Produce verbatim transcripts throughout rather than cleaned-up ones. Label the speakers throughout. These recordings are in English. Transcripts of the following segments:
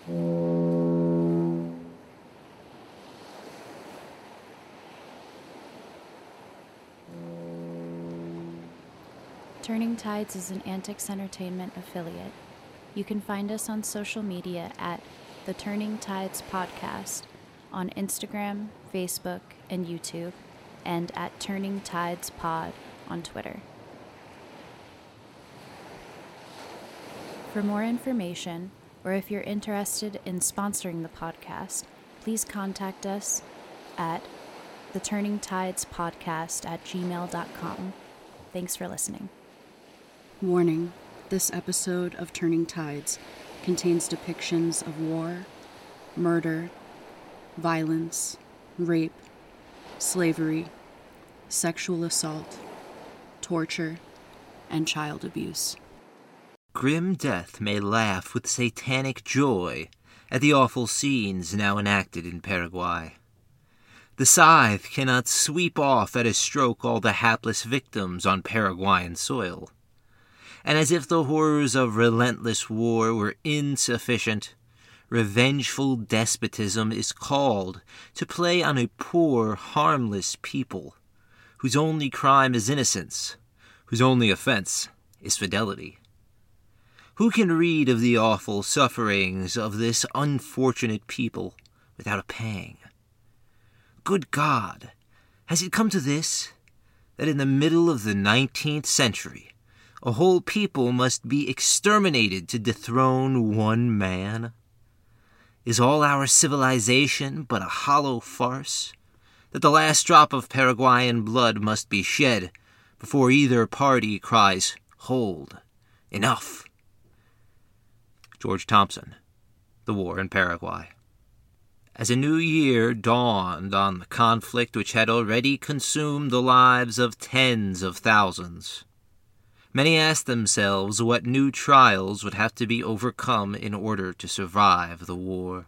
Speaker 1: Turning Tides is an Antics Entertainment affiliate. You can find us on social media at The Turning Tides Podcast on Instagram, Facebook, and YouTube, and at Turning Tides Pod on Twitter. For more information, or if you're interested in sponsoring the podcast, please contact us at the turning tides podcast at gmail dot com. Thanks for listening.
Speaker 2: Warning, this episode of Turning Tides contains depictions of war, murder, violence, rape, slavery, sexual assault, torture, and child abuse.
Speaker 3: Grim death may laugh with satanic joy at the awful scenes now enacted in Paraguay. The scythe cannot sweep off at a stroke all the hapless victims on Paraguayan soil. And as if the horrors of relentless war were insufficient, revengeful despotism is called to play on a poor, harmless people, whose only crime is innocence, whose only offense is fidelity. Who can read of the awful sufferings of this unfortunate people without a pang? Good God, has it come to this, that in the middle of the nineteenth century, a whole people must be exterminated to dethrone one man? Is all our civilization but a hollow farce, that the last drop of Paraguayan blood must be shed before either party cries, "Hold, enough"? George Thompson, The War in Paraguay. As a new year dawned on the conflict which had already consumed the lives of tens of thousands, many asked themselves what new trials would have to be overcome in order to survive the war.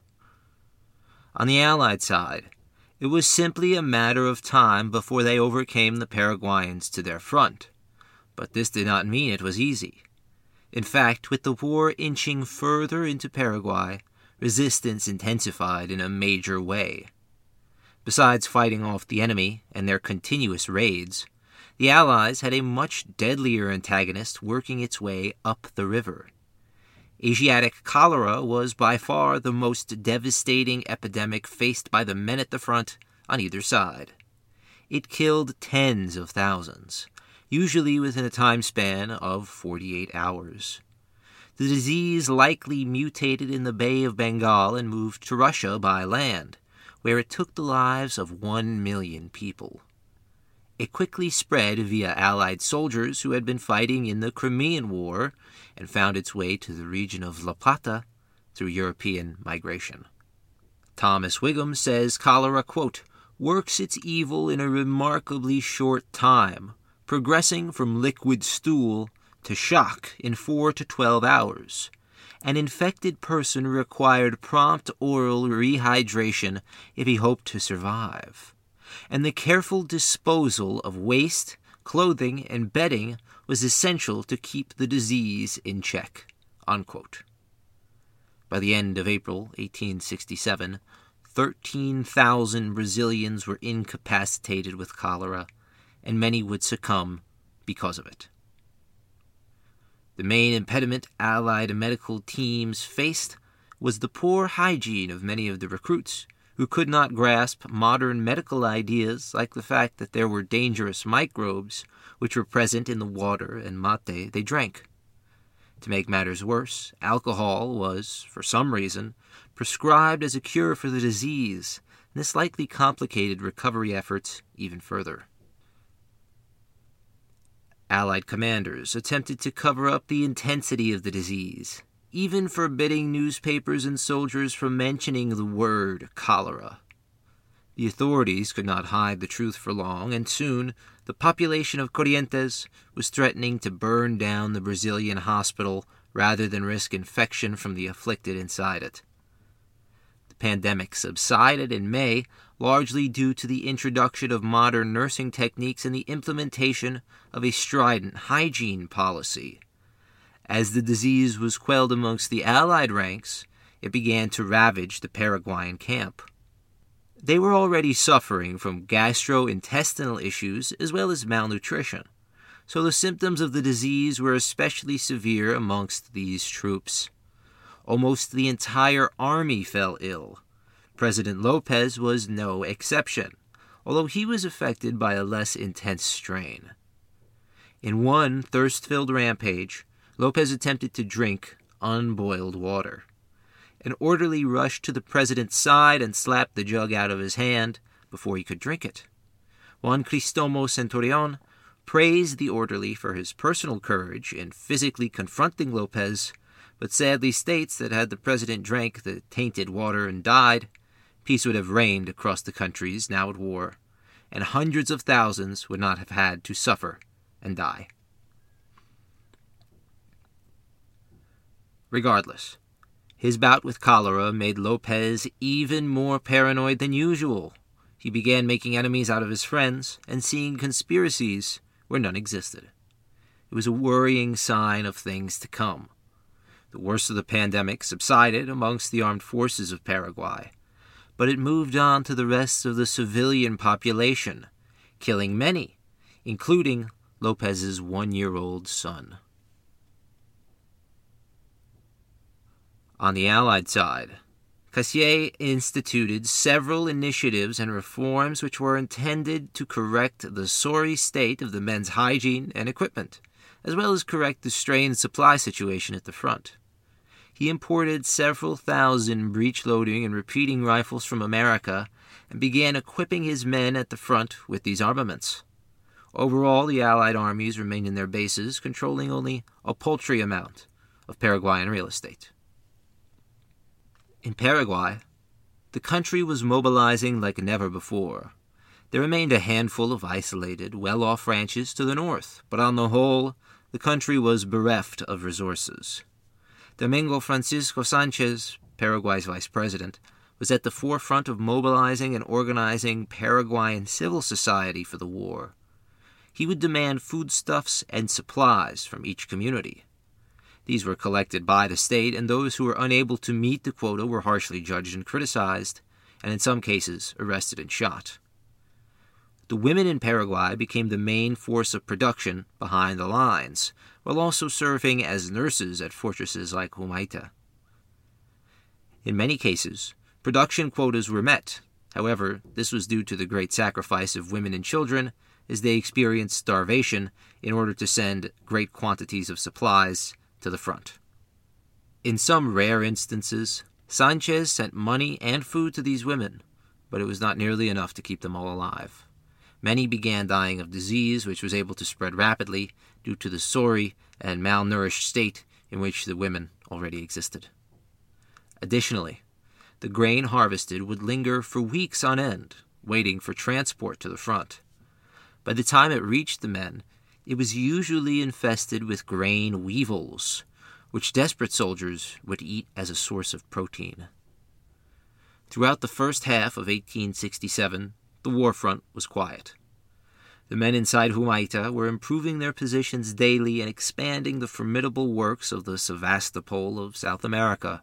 Speaker 3: On the Allied side, it was simply a matter of time before they overcame the Paraguayans to their front, but this did not mean it was easy. In fact, with the war inching further into Paraguay, resistance intensified in a major way. Besides fighting off the enemy and their continuous raids, the Allies had a much deadlier antagonist working its way up the river. Asiatic cholera was by far the most devastating epidemic faced by the men at the front on either side. It killed tens of thousands, usually within a time span of forty-eight hours. The disease likely mutated in the Bay of Bengal and moved to Russia by land, where it took the lives of one million people. It quickly spread via Allied soldiers who had been fighting in the Crimean War and found its way to the region of La Plata through European migration. Thomas Wiggum says cholera, quote, works its evil in a remarkably short time, progressing from liquid stool to shock in four to twelve hours. An infected person required prompt oral rehydration if he hoped to survive, and the careful disposal of waste, clothing, and bedding was essential to keep the disease in check, unquote. By the end of April eighteen sixty-seven, thirteen thousand Brazilians were incapacitated with cholera, and many would succumb because of it. The main impediment Allied medical teams faced was the poor hygiene of many of the recruits, who could not grasp modern medical ideas like the fact that there were dangerous microbes which were present in the water and mate they drank. To make matters worse, alcohol was, for some reason, prescribed as a cure for the disease, and this likely complicated recovery efforts even further. Allied commanders attempted to cover up the intensity of the disease, even forbidding newspapers and soldiers from mentioning the word cholera. The authorities could not hide the truth for long, and soon the population of Corrientes was threatening to burn down the Brazilian hospital rather than risk infection from the afflicted inside it. The pandemic subsided in May, largely due to the introduction of modern nursing techniques and the implementation of a strident hygiene policy. As the disease was quelled amongst the Allied ranks, it began to ravage the Paraguayan camp. They were already suffering from gastrointestinal issues as well as malnutrition, so the symptoms of the disease were especially severe amongst these troops. Almost the entire army fell ill. President Lopez was no exception, although he was affected by a less intense strain. In one thirst-filled rampage, Lopez attempted to drink unboiled water. An orderly rushed to the president's side and slapped the jug out of his hand before he could drink it. Juan Cristomo Centurion praised the orderly for his personal courage in physically confronting Lopez, but sadly states that had the president drank the tainted water and died, peace would have reigned across the countries now at war, and hundreds of thousands would not have had to suffer and die. Regardless, his bout with cholera made Lopez even more paranoid than usual. He began making enemies out of his friends and seeing conspiracies where none existed. It was a worrying sign of things to come. The worst of the pandemic subsided amongst the armed forces of Paraguay, but it moved on to the rest of the civilian population, killing many, including Lopez's one-year-old son. On the Allied side, Cassier instituted several initiatives and reforms which were intended to correct the sorry state of the men's hygiene and equipment, as well as correct the strained supply situation at the front. He imported several thousand breech-loading and repeating rifles from America and began equipping his men at the front with these armaments. Overall, the Allied armies remained in their bases, controlling only a paltry amount of Paraguayan real estate. In Paraguay, the country was mobilizing like never before. There remained a handful of isolated, well-off ranches to the north, but on the whole, the country was bereft of resources. Domingo Francisco Sanchez, Paraguay's vice president, was at the forefront of mobilizing and organizing Paraguayan civil society for the war. He would demand foodstuffs and supplies from each community. These were collected by the state, and those who were unable to meet the quota were harshly judged and criticized, and in some cases arrested and shot. The women in Paraguay became the main force of production behind the lines, while also serving as nurses at fortresses like Humaita. In many cases, production quotas were met. However, this was due to the great sacrifice of women and children, as they experienced starvation in order to send great quantities of supplies to the front. In some rare instances, Sanchez sent money and food to these women, but it was not nearly enough to keep them all alive. Many began dying of disease, which was able to spread rapidly due to the sorry and malnourished state in which the women already existed. Additionally, the grain harvested would linger for weeks on end, waiting for transport to the front. By the time it reached the men, it was usually infested with grain weevils, which desperate soldiers would eat as a source of protein. Throughout the first half of eighteen sixty-seven, the war front was quiet. The men inside Humaita were improving their positions daily and expanding the formidable works of the Sevastopol of South America.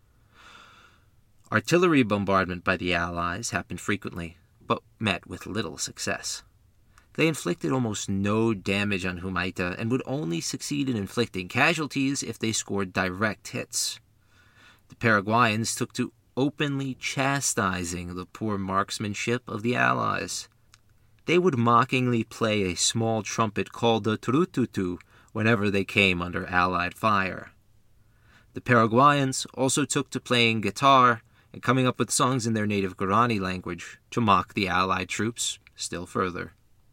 Speaker 3: Artillery bombardment by the Allies happened frequently, but met with little success. They inflicted almost no damage on Humaita and would only succeed in inflicting casualties if they scored direct hits. The Paraguayans took to openly chastising the poor marksmanship of the Allies. They would mockingly play a small trumpet called the turututu whenever they came under Allied fire. The Paraguayans also took to playing guitar and coming up with songs in their native Guarani language to mock the Allied troops still further.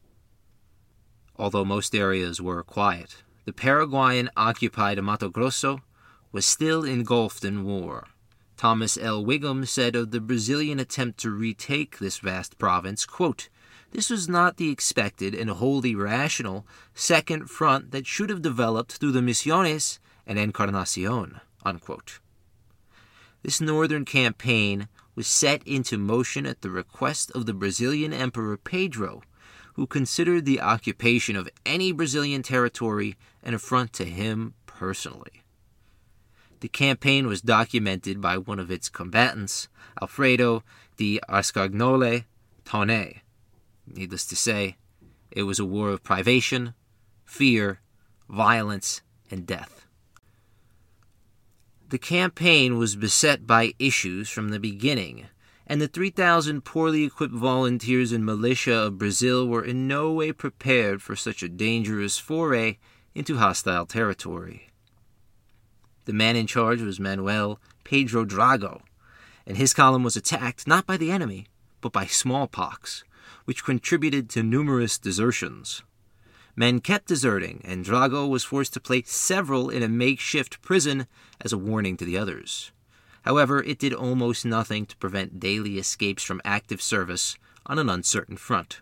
Speaker 3: Although most areas were quiet, the Paraguayan-occupied Mato Grosso was still engulfed in war. Thomas L. Wiggum said of the Brazilian attempt to retake this vast province, quote, "This was not the expected and wholly rational second front that should have developed through the Misiones and Encarnacion," unquote. This northern campaign was set into motion at the request of the Brazilian Emperor Pedro, who considered the occupation of any Brazilian territory an affront to him personally. The campaign was documented by one of its combatants, Alfredo di Ascagnole Taunay. Needless to say, it was a war of privation, fear, violence, and death. The campaign was beset by issues from the beginning, and the three thousand poorly equipped volunteers and militia of Brazil were in no way prepared for such a dangerous foray into hostile territory. The man in charge was Manuel Pedro Drago, and his column was attacked not by the enemy, but by smallpox, which contributed to numerous desertions. Men kept deserting, and Drago was forced to place several in a makeshift prison as a warning to the others. However, it did almost nothing to prevent daily escapes from active service on an uncertain front.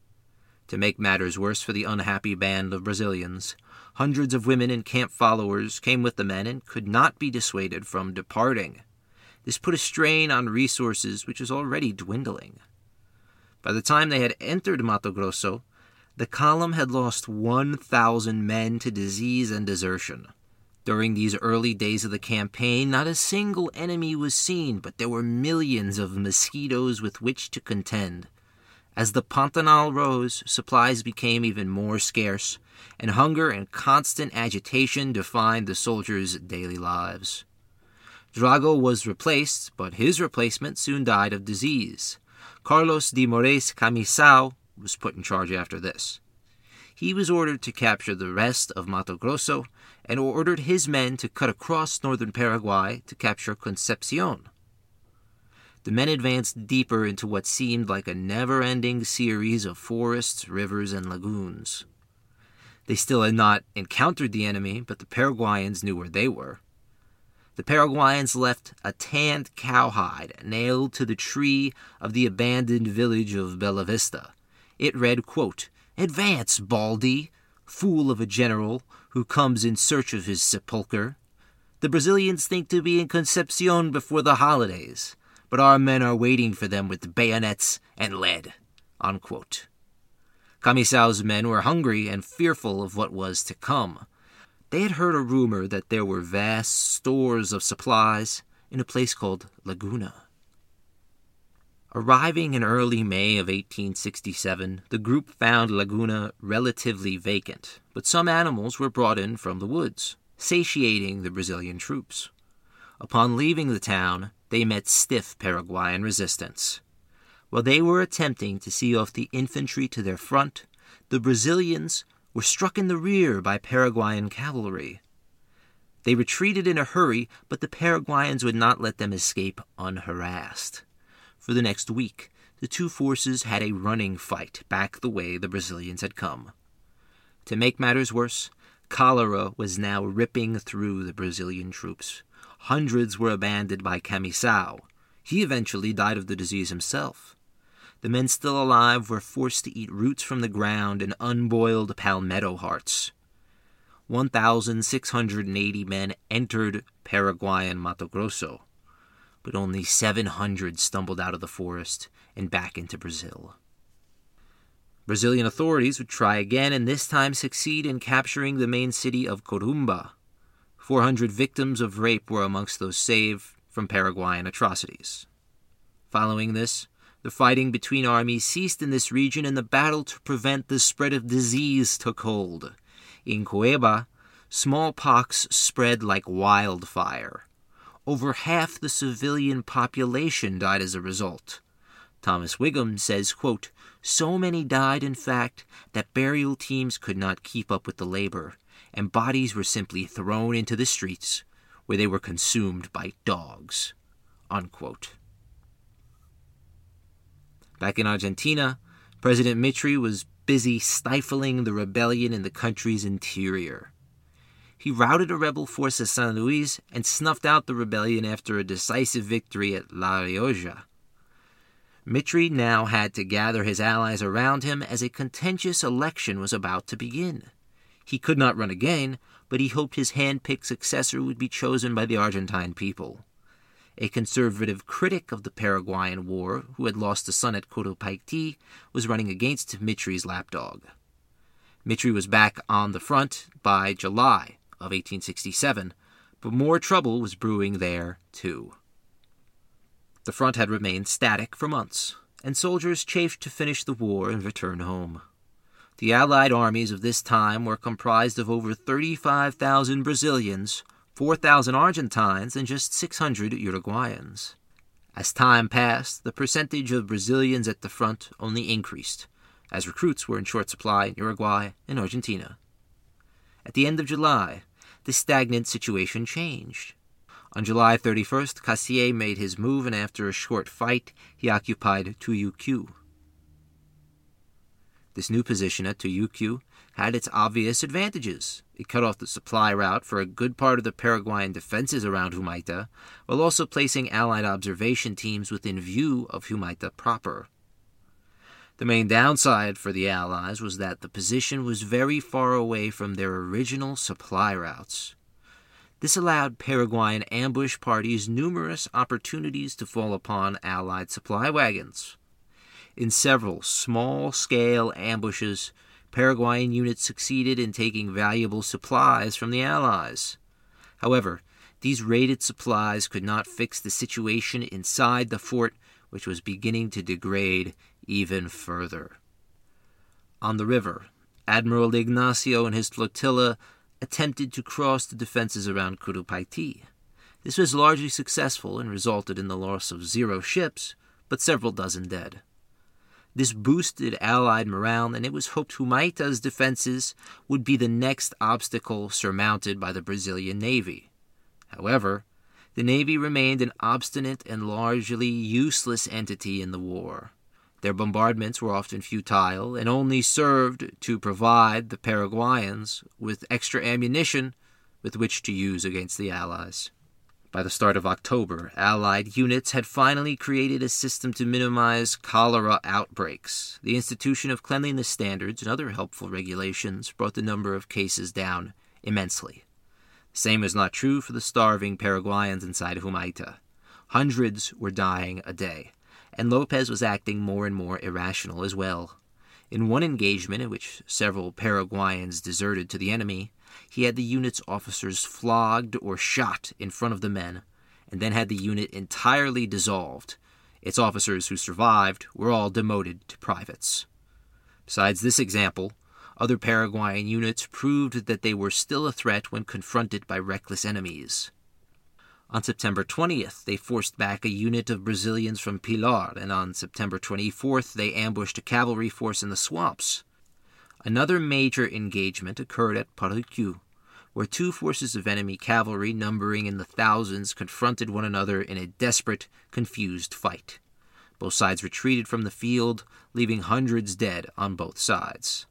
Speaker 3: To make matters worse for the unhappy band of Brazilians, hundreds of women and camp followers came with the men and could not be dissuaded from departing. This put a strain on resources which was already dwindling. By the time they had entered Mato Grosso, the column had lost one thousand men to disease and desertion. During these early days of the campaign, not a single enemy was seen, but there were millions of mosquitoes with which to contend. As the Pantanal rose, supplies became even more scarce, and hunger and constant agitation defined the soldiers' daily lives. Drago was replaced, but his replacement soon died of disease. Carlos de Moraes Camisao was put in charge after this. He was ordered to capture the rest of Mato Grosso and ordered his men to cut across northern Paraguay to capture Concepcion. The men advanced deeper into what seemed like a never-ending series of forests, rivers, and lagoons. They still had not encountered the enemy, but the Paraguayans knew where they were. The Paraguayans left a tanned cowhide nailed to the tree of the abandoned village of Bella Vista. It read, quote, "Advance, Baldi, fool of a general who comes in search of his sepulchre. The Brazilians think to be in Concepcion before the holidays, but our men are waiting for them with bayonets and lead." Unquote. Camisao's men were hungry and fearful of what was to come. They had heard a rumor that there were vast stores of supplies in a place called Laguna. Arriving in early May of eighteen sixty-seven, the group found Laguna relatively vacant, but some animals were brought in from the woods, satiating the Brazilian troops. Upon leaving the town, they met stiff Paraguayan resistance. While they were attempting to see off the infantry to their front, the Brazilians were struck in the rear by Paraguayan cavalry. They retreated in a hurry, but the Paraguayans would not let them escape unharassed. For the next week, the two forces had a running fight back the way the Brazilians had come. To make matters worse, cholera was now ripping through the Brazilian troops. Hundreds were abandoned by Camisao. He eventually died of the disease himself. The men still alive were forced to eat roots from the ground and unboiled palmetto hearts. one thousand six hundred eighty men entered Paraguayan Mato Grosso, but only seven hundred stumbled out of the forest and back into Brazil. Brazilian authorities would try again and this time succeed in capturing the main city of Corumba. four hundred victims of rape were amongst those saved from Paraguayan atrocities. Following this, the fighting between armies ceased in this region and the battle to prevent the spread of disease took hold. In Cueba, smallpox spread like wildfire. Over half the civilian population died as a result. Thomas Wiggum says, quote, "So many died, in fact, that burial teams could not keep up with the labor, and bodies were simply thrown into the streets, where they were consumed by dogs." Unquote. Back in Argentina, President Mitre was busy stifling the rebellion in the country's interior. He routed a rebel force at San Luis and snuffed out the rebellion after a decisive victory at La Rioja. Mitre now had to gather his allies around him as a contentious election was about to begin. He could not run again, but he hoped his hand-picked successor would be chosen by the Argentine people. A conservative critic of the Paraguayan War, who had lost a son at Cotopaxi, was running against Mitre's lapdog. Mitre was back on the front by July of eighteen sixty-seven, But more trouble was brewing there, too. The front had remained static for months, and soldiers chafed to finish the war and return home. The Allied armies of this time were comprised of over thirty-five thousand Brazilians, four thousand Argentines, and just six hundred Uruguayans. As time passed, the percentage of Brazilians at the front only increased, as recruits were in short supply in Uruguay and Argentina. At the end of July, the stagnant situation changed. On July thirty-first, Cassier made his move, and after a short fight, he occupied Tuyucu. This new position at Tuyucu had its obvious advantages. It cut off the supply route for a good part of the Paraguayan defenses around Humaita, while also placing Allied observation teams within view of Humaita proper. The main downside for the Allies was that the position was very far away from their original supply routes. This allowed Paraguayan ambush parties numerous opportunities to fall upon Allied supply wagons. In several small-scale ambushes, Paraguayan units succeeded in taking valuable supplies from the Allies. However, these raided supplies could not fix the situation inside the fort, which was beginning to degrade even further. On the river, Admiral Ignacio and his flotilla attempted to cross the defenses around Curupaiti. This was largely successful and resulted in the loss of zero ships, but several dozen dead. This boosted Allied morale, and it was hoped Humaita's defenses would be the next obstacle surmounted by the Brazilian Navy. However, the Navy remained an obstinate and largely useless entity in the war. Their bombardments were often futile and only served to provide the Paraguayans with extra ammunition with which to use against the Allies. By the start of October, Allied units had finally created a system to minimize cholera outbreaks. The institution of cleanliness standards and other helpful regulations brought the number of cases down immensely. The same is not true for the starving Paraguayans inside Humaita. Hundreds were dying a day, and Lopez was acting more and more irrational as well. In one engagement in which several Paraguayans deserted to the enemy, he had the unit's officers flogged or shot in front of the men, and then had the unit entirely dissolved. Its officers who survived were all demoted to privates. Besides this example, other Paraguayan units proved that they were still a threat when confronted by reckless enemies. On September twentieth, they forced back a unit of Brazilians from Pilar, and on September twenty-fourth, they ambushed a cavalry force in the swamps. Another major engagement occurred at Parucu, where two forces of enemy cavalry numbering in the thousands confronted one another in a desperate, confused fight. Both sides retreated from the field, leaving hundreds dead on both sides.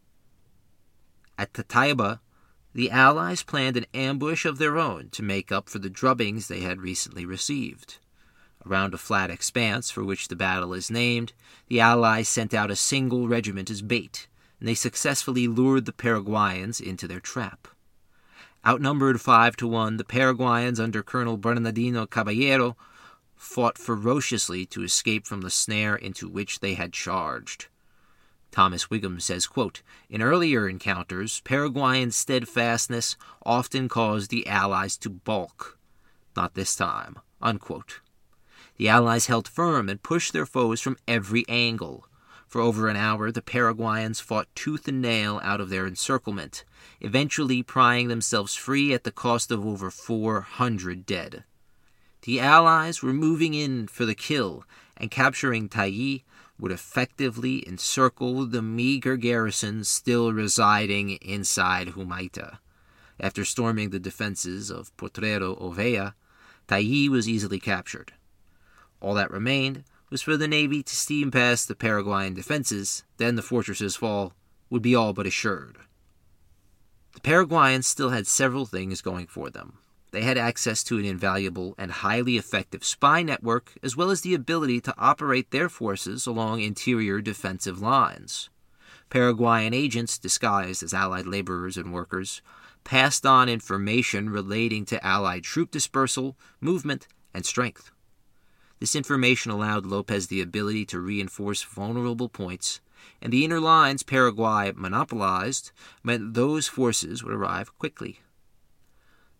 Speaker 3: At Tataiba, the Allies planned an ambush of their own to make up for the drubbings they had recently received. Around a flat expanse for which the battle is named, the Allies sent out a single regiment as bait, and they successfully lured the Paraguayans into their trap. Outnumbered five to one, the Paraguayans under Colonel Bernardino Caballero fought ferociously to escape from the snare into which they had charged. Thomas Wiggum says, quote, "In earlier encounters, Paraguayan steadfastness often caused the Allies to balk. Not this time." Unquote. The Allies held firm and pushed their foes from every angle. For over an hour, the Paraguayans fought tooth and nail out of their encirclement, eventually prying themselves free at the cost of over four hundred dead. The Allies were moving in for the kill, and capturing Tayi would effectively encircle the meager garrison still residing inside Humaita. After storming the defenses of Potrero Ovea, Tayi was easily captured. All that remained was for the Navy to steam past the Paraguayan defenses, then the fortress's fall would be all but assured. The Paraguayans still had several things going for them. They had access to an invaluable and highly effective spy network, as well as the ability to operate their forces along interior defensive lines. Paraguayan agents, disguised as Allied laborers and workers, passed on information relating to Allied troop dispersal, movement, and strength. This information allowed Lopez the ability to reinforce vulnerable points, and the inner lines Paraguay monopolized meant those forces would arrive quickly.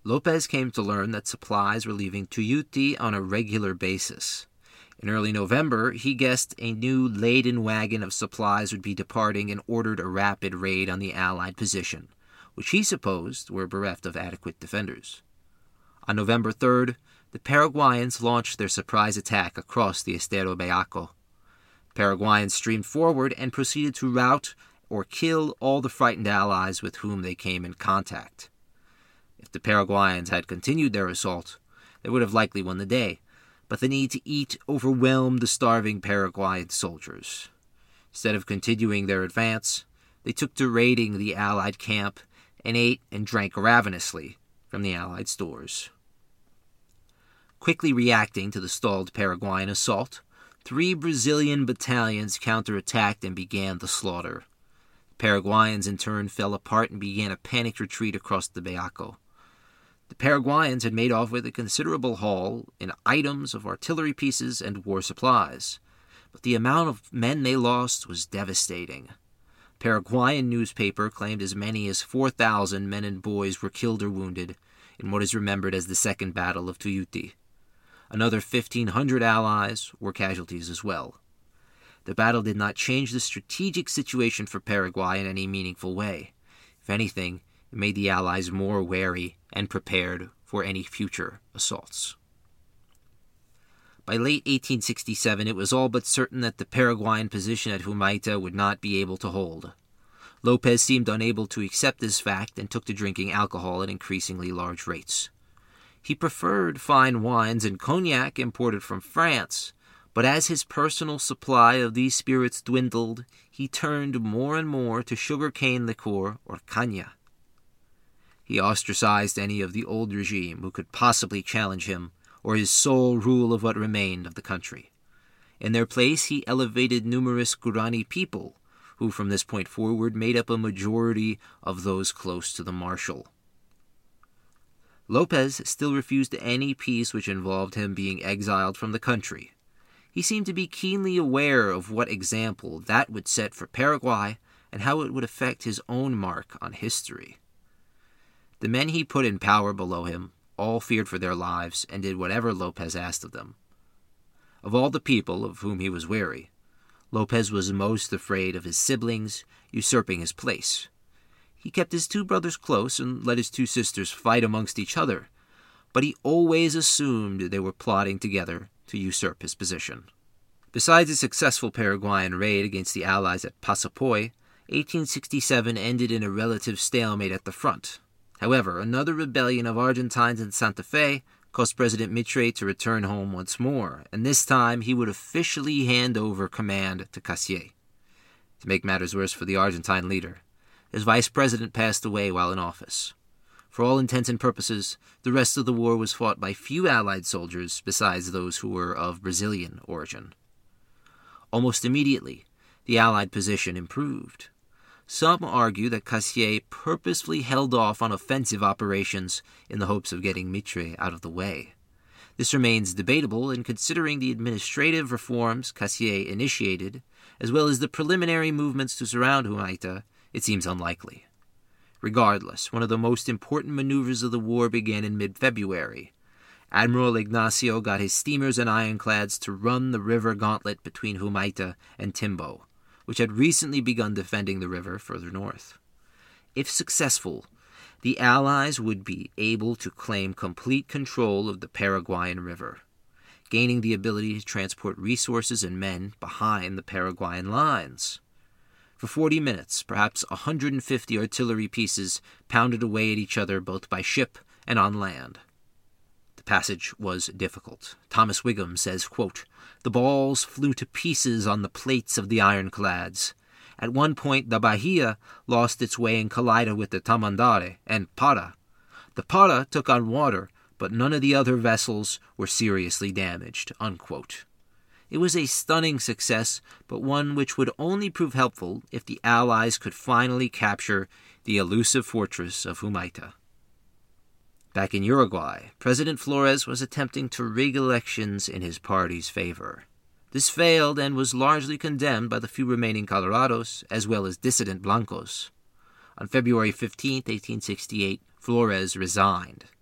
Speaker 3: Lopez came to learn that supplies were leaving Tuyuti on a regular basis. In early November, he guessed a new laden wagon of supplies would be departing and ordered a rapid raid on the Allied position, which he supposed were bereft of adequate defenders. On November third, the Paraguayans launched their surprise attack across the Estero Beaco. Paraguayans streamed forward and proceeded to rout or kill all the frightened allies with whom they came in contact. If the Paraguayans had continued their assault, they would have likely won the day, but the need to eat overwhelmed the starving Paraguayan soldiers. Instead of continuing their advance, they took to raiding the Allied camp and ate and drank ravenously from the Allied stores. Quickly reacting to the stalled Paraguayan assault, three Brazilian battalions counterattacked and began the slaughter. The Paraguayans in turn fell apart and began a panicked retreat across the Beaco. The Paraguayans had made off with a considerable haul in items of artillery pieces and war supplies, but the amount of men they lost was devastating. A Paraguayan newspaper claimed as many as four thousand men and boys were killed or wounded in what is remembered as the Second Battle of Tuyuti. Another fifteen hundred allies were casualties as well. The battle did not change the strategic situation for Paraguay in any meaningful way. If anything, it made the allies more wary and prepared for any future assaults. By late eighteen sixty-seven, it was all but certain that the Paraguayan position at Humaita would not be able to hold. Lopez seemed unable to accept this fact and took to drinking alcohol at increasingly large rates. He preferred fine wines and cognac imported from France, but as his personal supply of these spirits dwindled, he turned more and more to sugar-cane liqueur or caña. He ostracized any of the old regime who could possibly challenge him or his sole rule of what remained of the country. In their place, he elevated numerous Guarani people, who from this point forward made up a majority of those close to the Marshal. Lopez still refused any peace which involved him being exiled from the country. He seemed to be keenly aware of what example that would set for Paraguay and how it would affect his own mark on history. The men he put in power below him all feared for their lives and did whatever Lopez asked of them. Of all the people of whom he was wary, Lopez was most afraid of his siblings usurping his place. He kept his two brothers close and let his two sisters fight amongst each other, but he always assumed they were plotting together to usurp his position. Besides a successful Paraguayan raid against the Allies at Pasapoy, eighteen sixty-seven ended in a relative stalemate at the front. However, another rebellion of Argentines in Santa Fe caused President Mitre to return home once more, and this time he would officially hand over command to Cassier. To make matters worse for the Argentine leader, his vice president passed away while in office. For all intents and purposes, the rest of the war was fought by few Allied soldiers besides those who were of Brazilian origin. Almost immediately, the Allied position improved. Some argue that Cassier purposefully held off on offensive operations in the hopes of getting Mitre out of the way. This remains debatable, and considering the administrative reforms Cassier initiated, as well as the preliminary movements to surround Humaita, it seems unlikely. Regardless, one of the most important maneuvers of the war began in mid-February. Admiral Ignacio got his steamers and ironclads to run the river gauntlet between Humaita and Timbo, which had recently begun defending the river further north. If successful, the Allies would be able to claim complete control of the Paraguayan River, gaining the ability to transport resources and men behind the Paraguayan lines. For forty minutes, perhaps one hundred fifty artillery pieces pounded away at each other both by ship and on land. The passage was difficult. Thomas Wiggum says, quote, "The balls flew to pieces on the plates of the ironclads. At one point, the Bahia lost its way and collided with the Tamandare and Para. The Para took on water, but none of the other vessels were seriously damaged." Unquote. It was a stunning success, but one which would only prove helpful if the Allies could finally capture the elusive fortress of Humaita. Back in Uruguay, President Flores was attempting to rig elections in his party's favor. This failed and was largely condemned by the few remaining Colorados, as well as dissident Blancos. On February fifteenth, eighteen sixty-eight, Flores resigned.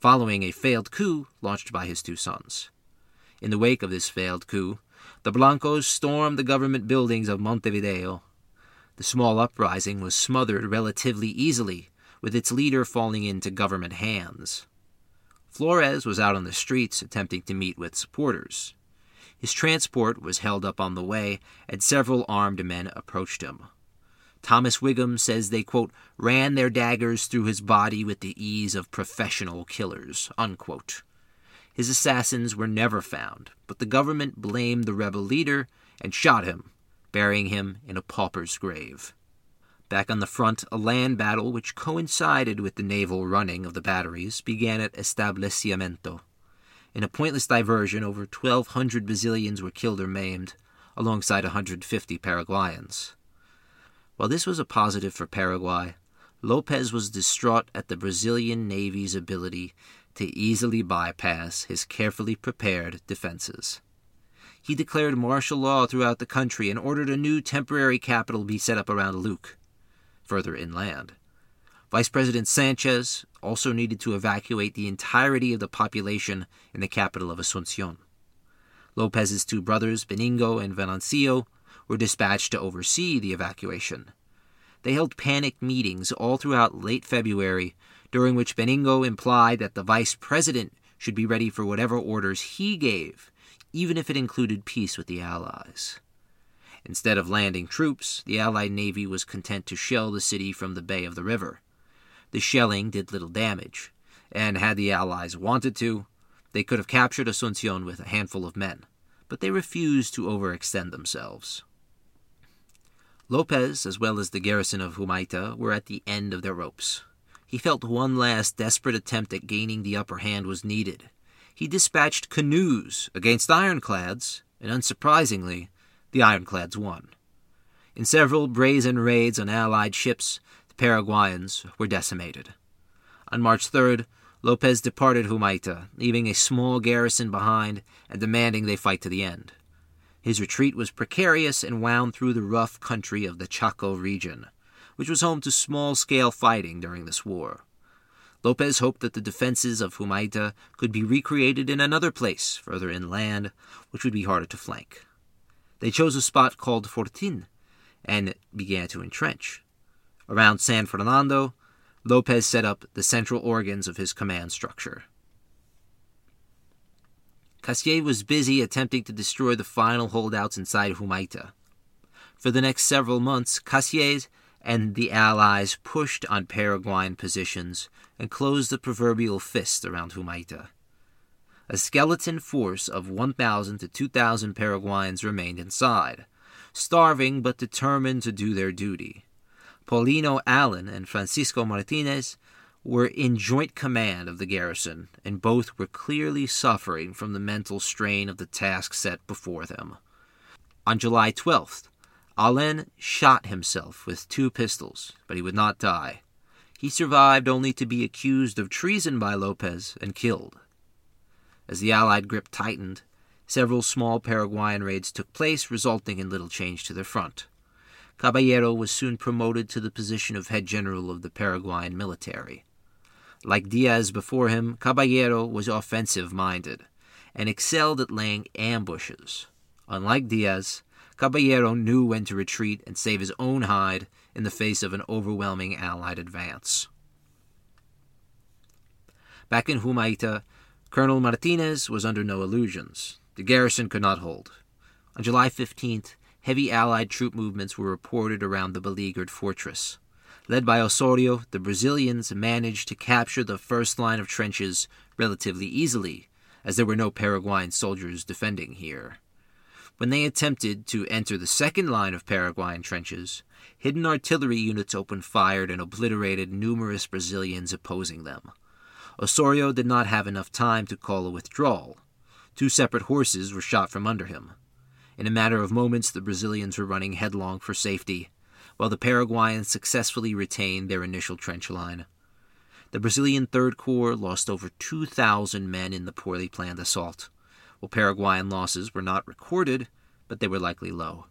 Speaker 3: following a failed coup launched by his two sons. In the wake of this failed coup, the Blancos stormed the government buildings of Montevideo. The small uprising was smothered relatively easily, with its leader falling into government hands. Flores was out on the streets attempting to meet with supporters. His transport was held up on the way, and several armed men approached him. Thomas Wiggum says they, quote, ran their daggers through his body with the ease of professional killers, unquote. His assassins were never found, but the government blamed the rebel leader and shot him, burying him in a pauper's grave. Back on the front, a land battle which coincided with the naval running of the batteries began at Establecimiento. In a pointless diversion, over twelve hundred Brazilians were killed or maimed, alongside one hundred fifty Paraguayans. While this was a positive for Paraguay, Lopez was distraught at the Brazilian Navy's ability to easily bypass his carefully prepared defenses. He declared martial law throughout the country and ordered a new temporary capital be set up around Luque, further inland. Vice President Sanchez also needed to evacuate the entirety of the population in the capital of Asunción. Lopez's two brothers, Benigno and Venancio, were dispatched to oversee the evacuation. They held panic meetings all throughout late February, during which Benigno implied that the vice president should be ready for whatever orders he gave, even if it included peace with the Allies. Instead of landing troops, the Allied Navy was content to shell the city from the bay of the river. The shelling did little damage, and had the Allies wanted to, they could have captured Asunción with a handful of men, but they refused to overextend themselves. Lopez, as well as the garrison of Humaita, were at the end of their ropes. He felt one last desperate attempt at gaining the upper hand was needed. He dispatched canoes against ironclads, and unsurprisingly, the ironclads won. In several brazen raids on Allied ships, the Paraguayans were decimated. On March third, Lopez departed Humaita, leaving a small garrison behind and demanding they fight to the end. His retreat was precarious and wound through the rough country of the Chaco region, which was home to small-scale fighting during this war. Lopez hoped that the defenses of Humaita could be recreated in another place, further inland, which would be harder to flank. They chose a spot called Fortin and began to entrench. Around San Fernando, Lopez set up the central organs of his command structure. Cassier was busy attempting to destroy the final holdouts inside Humaita. For the next several months, Cassier and the Allies pushed on Paraguayan positions and closed the proverbial fist around Humaita. A skeleton force of one thousand to two thousand Paraguayans remained inside, starving but determined to do their duty. Paulino Allen and Francisco Martinez were in joint command of the garrison, and both were clearly suffering from the mental strain of the task set before them. On July twelfth, Allen shot himself with two pistols, but he would not die. He survived only to be accused of treason by Lopez and killed. As the Allied grip tightened, several small Paraguayan raids took place, resulting in little change to their front. Caballero was soon promoted to the position of head general of the Paraguayan military. Like Diaz before him, Caballero was offensive-minded and excelled at laying ambushes. Unlike Diaz, Caballero knew when to retreat and save his own hide in the face of an overwhelming Allied advance. Back in Humaita, Colonel Martinez was under no illusions. The garrison could not hold. On July fifteenth, heavy Allied troop movements were reported around the beleaguered fortress. Led by Osorio, the Brazilians managed to capture the first line of trenches relatively easily, as there were no Paraguayan soldiers defending here. When they attempted to enter the second line of Paraguayan trenches, hidden artillery units opened fire and obliterated numerous Brazilians opposing them. Osorio did not have enough time to call a withdrawal. Two separate horses were shot from under him. In a matter of moments, the Brazilians were running headlong for safety, while the Paraguayans successfully retained their initial trench line. The Brazilian Third Corps lost over two thousand men in the poorly planned assault, while Paraguayan losses were not recorded, but they were likely low.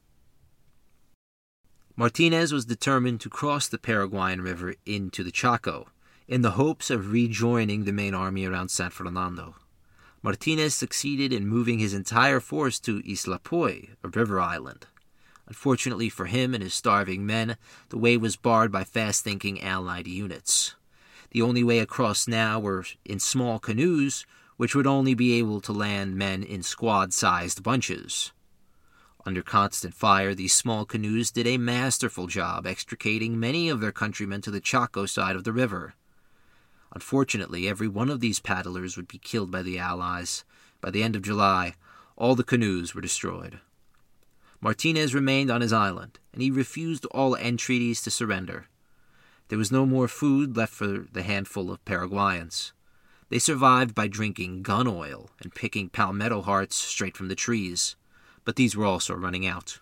Speaker 3: Martinez was determined to cross the Paraguayan River into the Chaco, in the hopes of rejoining the main army around San Fernando. Martinez succeeded in moving his entire force to Isla Poy, a river island. Unfortunately for him and his starving men, the way was barred by fast-thinking Allied units. The only way across now were in small canoes, which would only be able to land men in squad-sized bunches. Under constant fire, these small canoes did a masterful job extricating many of their countrymen to the Chaco side of the river. Unfortunately, every one of these paddlers would be killed by the Allies. By the end of July, all the canoes were destroyed. Martinez remained on his island, and he refused all entreaties to surrender. There was no more food left for the handful of Paraguayans. They survived by drinking gun oil and picking palmetto hearts straight from the trees, but these were also running out.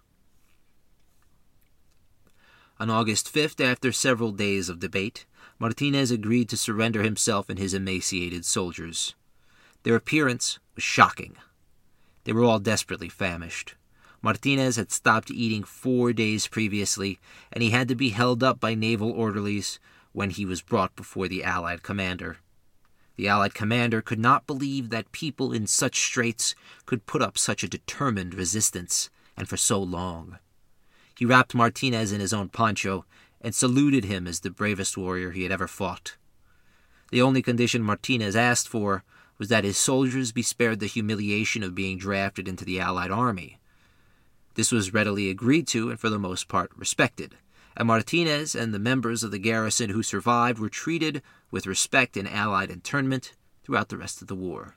Speaker 3: On August fifth, after several days of debate, Martinez agreed to surrender himself and his emaciated soldiers. Their appearance was shocking. They were all desperately famished. Martinez had stopped eating four days previously, and he had to be held up by naval orderlies when he was brought before the Allied commander. The Allied commander could not believe that people in such straits could put up such a determined resistance, and for so long. He wrapped Martinez in his own poncho and saluted him as the bravest warrior he had ever fought. The only condition Martinez asked for was that his soldiers be spared the humiliation of being drafted into the Allied army. This was readily agreed to and for the most part respected, and Martinez and the members of the garrison who survived were treated with respect in Allied internment throughout the rest of the war.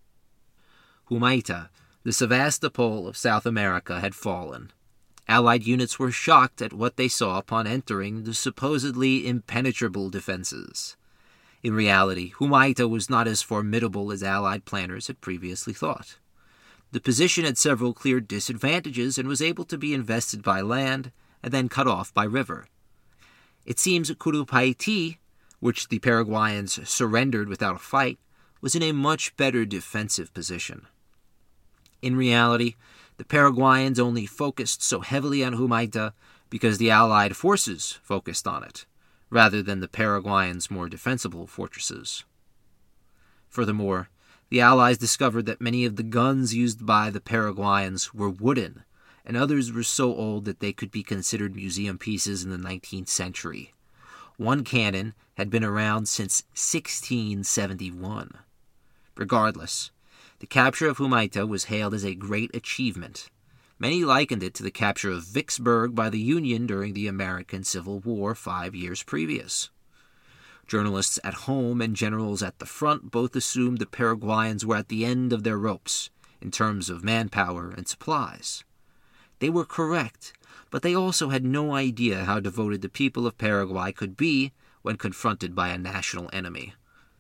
Speaker 3: Humaita, the Sevastopol of South America, had fallen. Allied units were shocked at what they saw upon entering the supposedly impenetrable defenses. In reality, Humaita was not as formidable as Allied planners had previously thought. The position had several clear disadvantages and was able to be invested by land and then cut off by river. It seems Curupaiti, which the Paraguayans surrendered without a fight, was in a much better defensive position. In reality, the Paraguayans only focused so heavily on Humaita because the Allied forces focused on it, rather than the Paraguayans' more defensible fortresses. Furthermore, the Allies discovered that many of the guns used by the Paraguayans were wooden, and others were so old that they could be considered museum pieces in the nineteenth century. One cannon had been around since sixteen seventy-one. Regardless, the capture of Humaita was hailed as a great achievement. Many likened it to the capture of Vicksburg by the Union during the American Civil War five years previous. Journalists at home and generals at the front both assumed the Paraguayans were at the end of their ropes in terms of manpower and supplies. They were correct, but they also had no idea how devoted the people of Paraguay could be when confronted by a national enemy.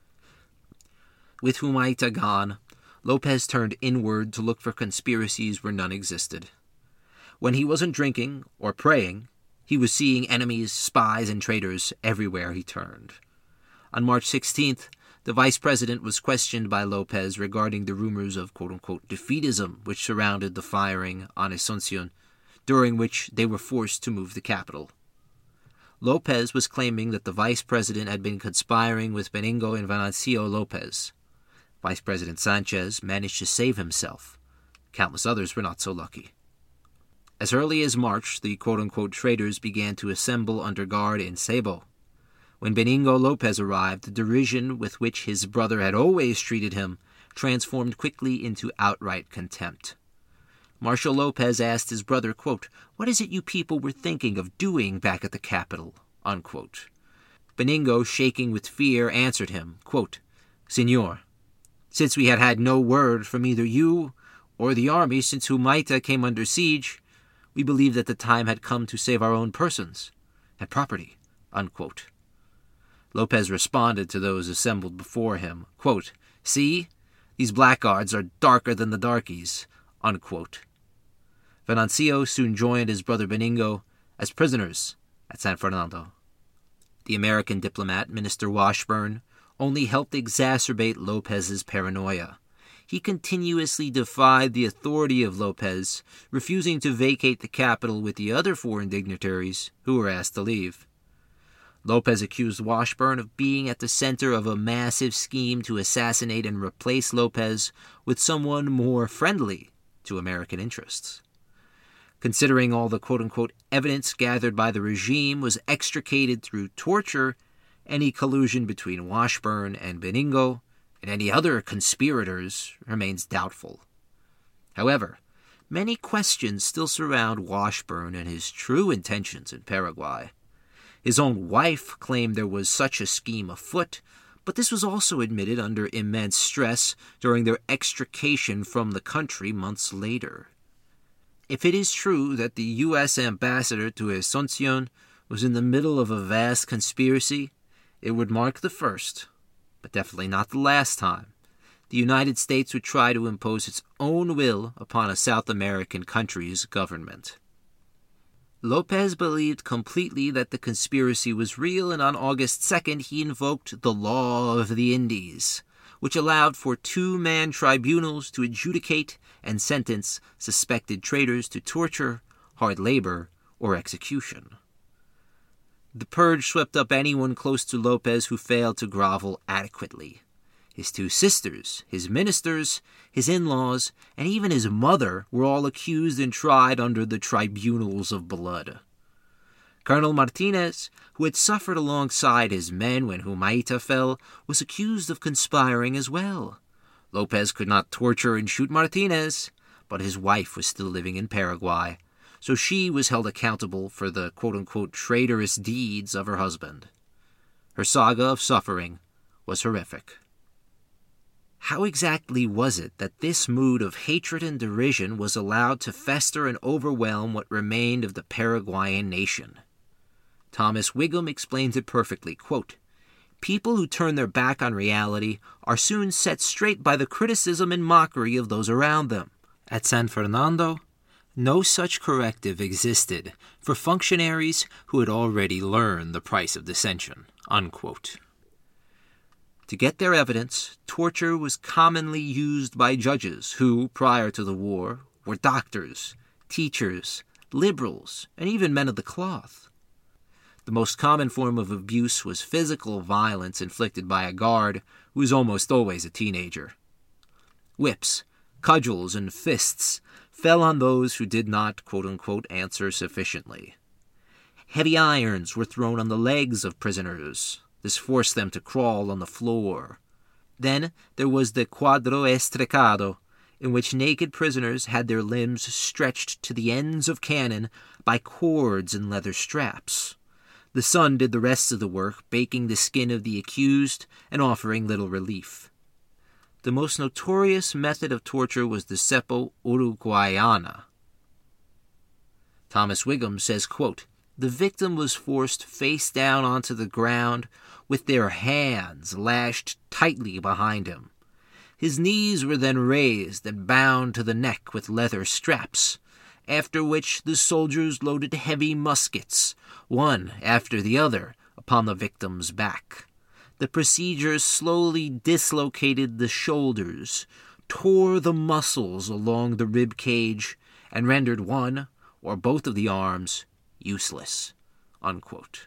Speaker 3: With Humaita gone, Lopez turned inward to look for conspiracies where none existed. When he wasn't drinking or praying, he was seeing enemies, spies, and traitors everywhere he turned. On March sixteenth, the vice president was questioned by Lopez regarding the rumors of quote-unquote defeatism which surrounded the firing on Asunción, during which they were forced to move the capital. Lopez was claiming that the vice president had been conspiring with Benigno and Venancio Lopez. Vice President Sanchez managed to save himself. Countless others were not so lucky. As early as March, the quote-unquote traitors began to assemble under guard in Ceibo. When Benigno Lopez arrived, the derision with which his brother had always treated him transformed quickly into outright contempt. Marshal Lopez asked his brother, quote, "What is it you people were thinking of doing back at the capital?" Unquote. Benigno, shaking with fear, answered him, quote, "Señor, since we had had no word from either you or the army since Humaita came under siege, we believed that the time had come to save our own persons and property." Unquote. Lopez responded to those assembled before him, quote, "See, these blackguards are darker than the darkies." Unquote. Venancio soon joined his brother Benigno as prisoners at San Fernando. The American diplomat, Minister Washburn, only helped exacerbate Lopez's paranoia. He continuously defied the authority of Lopez, refusing to vacate the capital with the other foreign dignitaries who were asked to leave. Lopez accused Washburn of being at the center of a massive scheme to assassinate and replace Lopez with someone more friendly to American interests. Considering all the quote-unquote evidence gathered by the regime was extricated through torture, any collusion between Washburn and Benigno and any other conspirators remains doubtful. However, many questions still surround Washburn and his true intentions in Paraguay. His own wife claimed there was such a scheme afoot, but this was also admitted under immense stress during their extrication from the country months later. If it is true that the U S ambassador to Asunción was in the middle of a vast conspiracy, it would mark the first, but definitely not the last time, the United States would try to impose its own will upon a South American country's government. Lopez believed completely that the conspiracy was real, and on August second he invoked the Law of the Indies, which allowed for two-man tribunals to adjudicate and sentence suspected traitors to torture, hard labor, or execution. The purge swept up anyone close to Lopez who failed to grovel adequately. His two sisters, his ministers, his in-laws, and even his mother were all accused and tried under the tribunals of blood. Colonel Martinez, who had suffered alongside his men when Humaita fell, was accused of conspiring as well. Lopez could not torture and shoot Martinez, but his wife was still living in Paraguay, so she was held accountable for the quote-unquote traitorous deeds of her husband. Her saga of suffering was horrific. How exactly was it that this mood of hatred and derision was allowed to fester and overwhelm what remained of the Paraguayan nation? Thomas Wiggum explains it perfectly, quote, "People who turn their back on reality are soon set straight by the criticism and mockery of those around them. At San Fernando, no such corrective existed for functionaries who had already learned the price of dissension." Unquote. To get their evidence, torture was commonly used by judges who, prior to the war, were doctors, teachers, liberals, and even men of the cloth. The most common form of abuse was physical violence inflicted by a guard who was almost always a teenager. Whips, cudgels, and fists fell on those who did not, quote-unquote, answer sufficiently. Heavy irons were thrown on the legs of prisoners. This forced them to crawl on the floor. Then there was the cuadro estrecado, in which naked prisoners had their limbs stretched to the ends of cannon by cords and leather straps. The sun did the rest of the work, baking the skin of the accused and offering little relief. The most notorious method of torture was the cepo uruguayana. Thomas Wiggum says, quote, "The victim was forced face down onto the ground with their hands lashed tightly behind him. His knees were then raised and bound to the neck with leather straps, after which the soldiers loaded heavy muskets, one after the other, upon the victim's back. The procedure slowly dislocated the shoulders, tore the muscles along the rib cage, and rendered one or both of the arms useless." Unquote.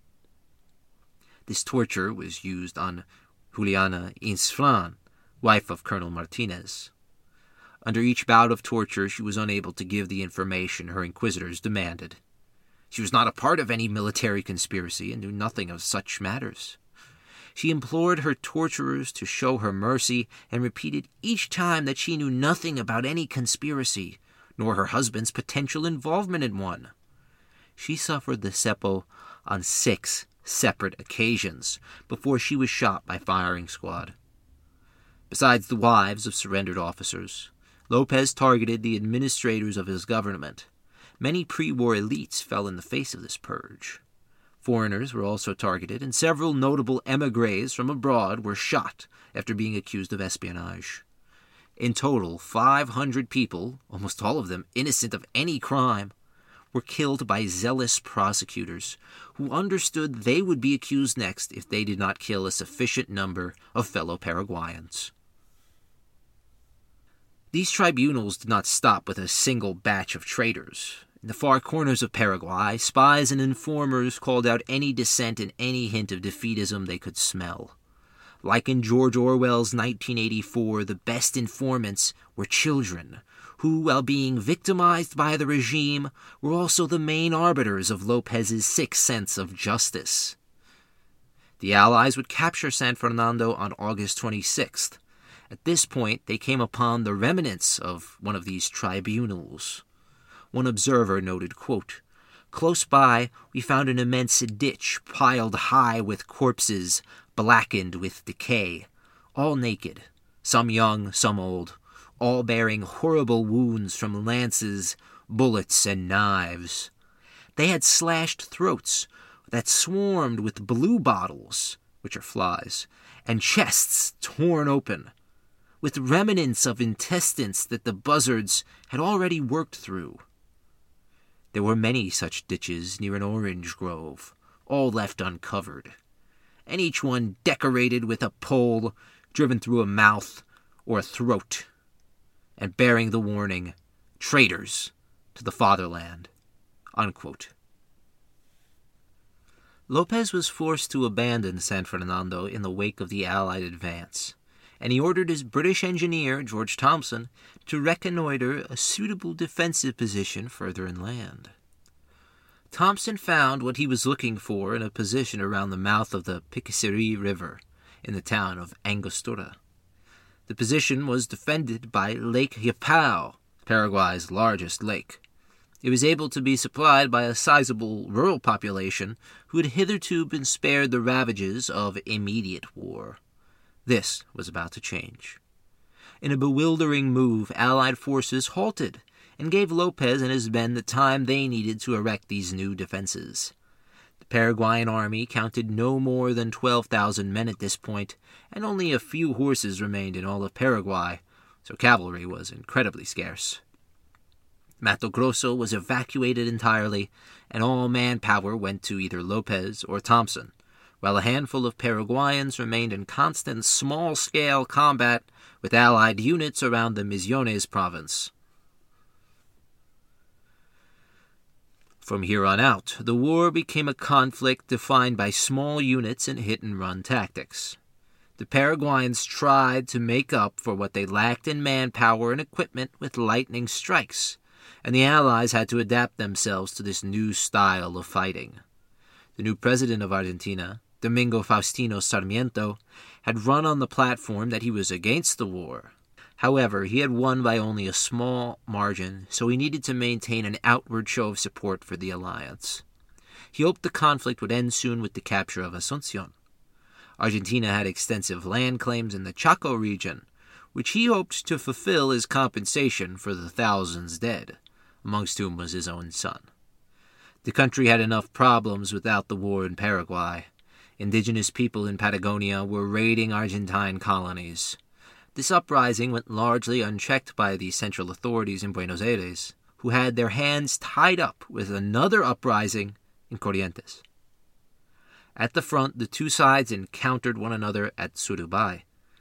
Speaker 3: This torture was used on Juliana Insfran, wife of Colonel Martinez. Under each bout of torture, she was unable to give the information her inquisitors demanded. She was not a part of any military conspiracy and knew nothing of such matters. She implored her torturers to show her mercy and repeated each time that she knew nothing about any conspiracy, nor her husband's potential involvement in one. She suffered the cepo on six separate occasions before she was shot by firing squad. Besides the wives of surrendered officers, Lopez targeted the administrators of his government. Many pre-war elites fell in the face of this purge. Foreigners were also targeted, and several notable émigrés from abroad were shot after being accused of espionage. In total, five hundred people, almost all of them innocent of any crime, were killed by zealous prosecutors who understood they would be accused next if they did not kill a sufficient number of fellow Paraguayans. These tribunals did not stop with a single batch of traitors. In the far corners of Paraguay, spies and informers called out any dissent and any hint of defeatism they could smell. Like in George Orwell's nineteen eighty-four, the best informants were children, who, while being victimized by the regime, were also the main arbiters of Lopez's sixth sense of justice. The Allies would capture San Fernando on August twenty-sixth. At this point, they came upon the remnants of one of these tribunals. One observer noted, quote, "Close by, we found an immense ditch piled high with corpses, blackened with decay, all naked, some young, some old, all bearing horrible wounds from lances, bullets, and knives. They had slashed throats that swarmed with blue bottles, which are flies, and chests torn open, with remnants of intestines that the buzzards had already worked through. There were many such ditches near an orange grove, all left uncovered, and each one decorated with a pole driven through a mouth or a throat, and bearing the warning, 'Traitors to the fatherland.'" Unquote. Lopez was forced to abandon San Fernando in the wake of the Allied advance, and he ordered his British engineer, George Thompson, to reconnoiter a suitable defensive position further inland. Thompson found what he was looking for in a position around the mouth of the Piquisiri River in the town of Angostura. The position was defended by Lake Yapao, Paraguay's largest lake. It was able to be supplied by a sizable rural population who had hitherto been spared the ravages of immediate war. This was about to change. In a bewildering move, Allied forces halted and gave Lopez and his men the time they needed to erect these new defenses. The Paraguayan army counted no more than twelve thousand men at this point, and only a few horses remained in all of Paraguay, so cavalry was incredibly scarce. Mato Grosso was evacuated entirely, and all manpower went to either Lopez or Thompson, while a handful of Paraguayans remained in constant small-scale combat with Allied units around the Misiones province. From here on out, the war became a conflict defined by small units and hit-and-run tactics. The Paraguayans tried to make up for what they lacked in manpower and equipment with lightning strikes, and the Allies had to adapt themselves to this new style of fighting. The new president of Argentina, Domingo Faustino Sarmiento, had run on the platform that he was against the war. However, he had won by only a small margin, so he needed to maintain an outward show of support for the alliance. He hoped the conflict would end soon with the capture of Asunción. Argentina had extensive land claims in the Chaco region, which he hoped to fulfill as compensation for the thousands dead, amongst whom was his own son. The country had enough problems without the war in Paraguay. Indigenous people in Patagonia were raiding Argentine colonies. This uprising went largely unchecked by the central authorities in Buenos Aires, who had their hands tied up with another uprising in Corrientes. At the front, the two sides encountered one another at Surubay.